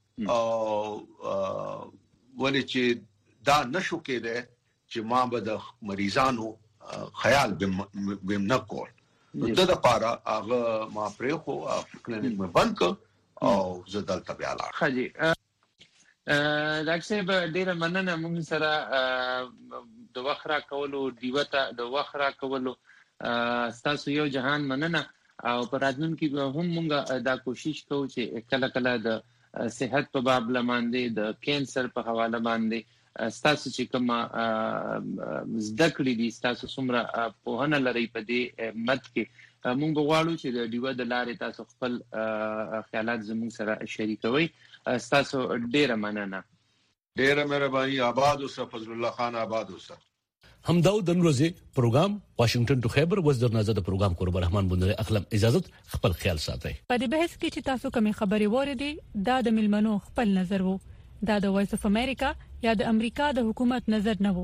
ولې چې دا نشو کېده چې ما به د مریضانو خیال بم نه کول د لپاره هغه ما پرې خو کلینیک مې بند کړ او زدل تبع لا خاجي ډاکټر صاحب ډیر مننه موږ سره د وخرا کولو دیوته د وخرا کولو تاسو یو جهان مننه او پر راتلونکي هم موږ دا کوشش کوو چې کله کله د صحت په باب لمانځي د کینسر په حواله باندې تاسو چې کوم زدکړې دي تاسو څومره په هنه لري په دې مت کې موږ غواړو چې د دیوه د لارې تاسو خپل خیالات زموږ سره شریکوي تاسو ډیره مننه ډیره مهرباني آباد اوسه فضل الله خان آباد اوسه همداو د نورځي پروګرام واشنگټن ټو خیبر وزیر نازد پروګرام قرب رحمان بندر اخلم اجازه خپل خیال ساتي په دې بحث کې چې تاسو کومې خبرې وریدي دا د ملمنو خپل نظر وو دا د وایس اف امریکا یا د امریکا د حکومت نظر نه وو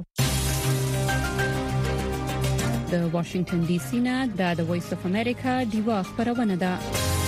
د واشنگټن ډي سي نه د وایس اف امریکا دیوا خبرونه ده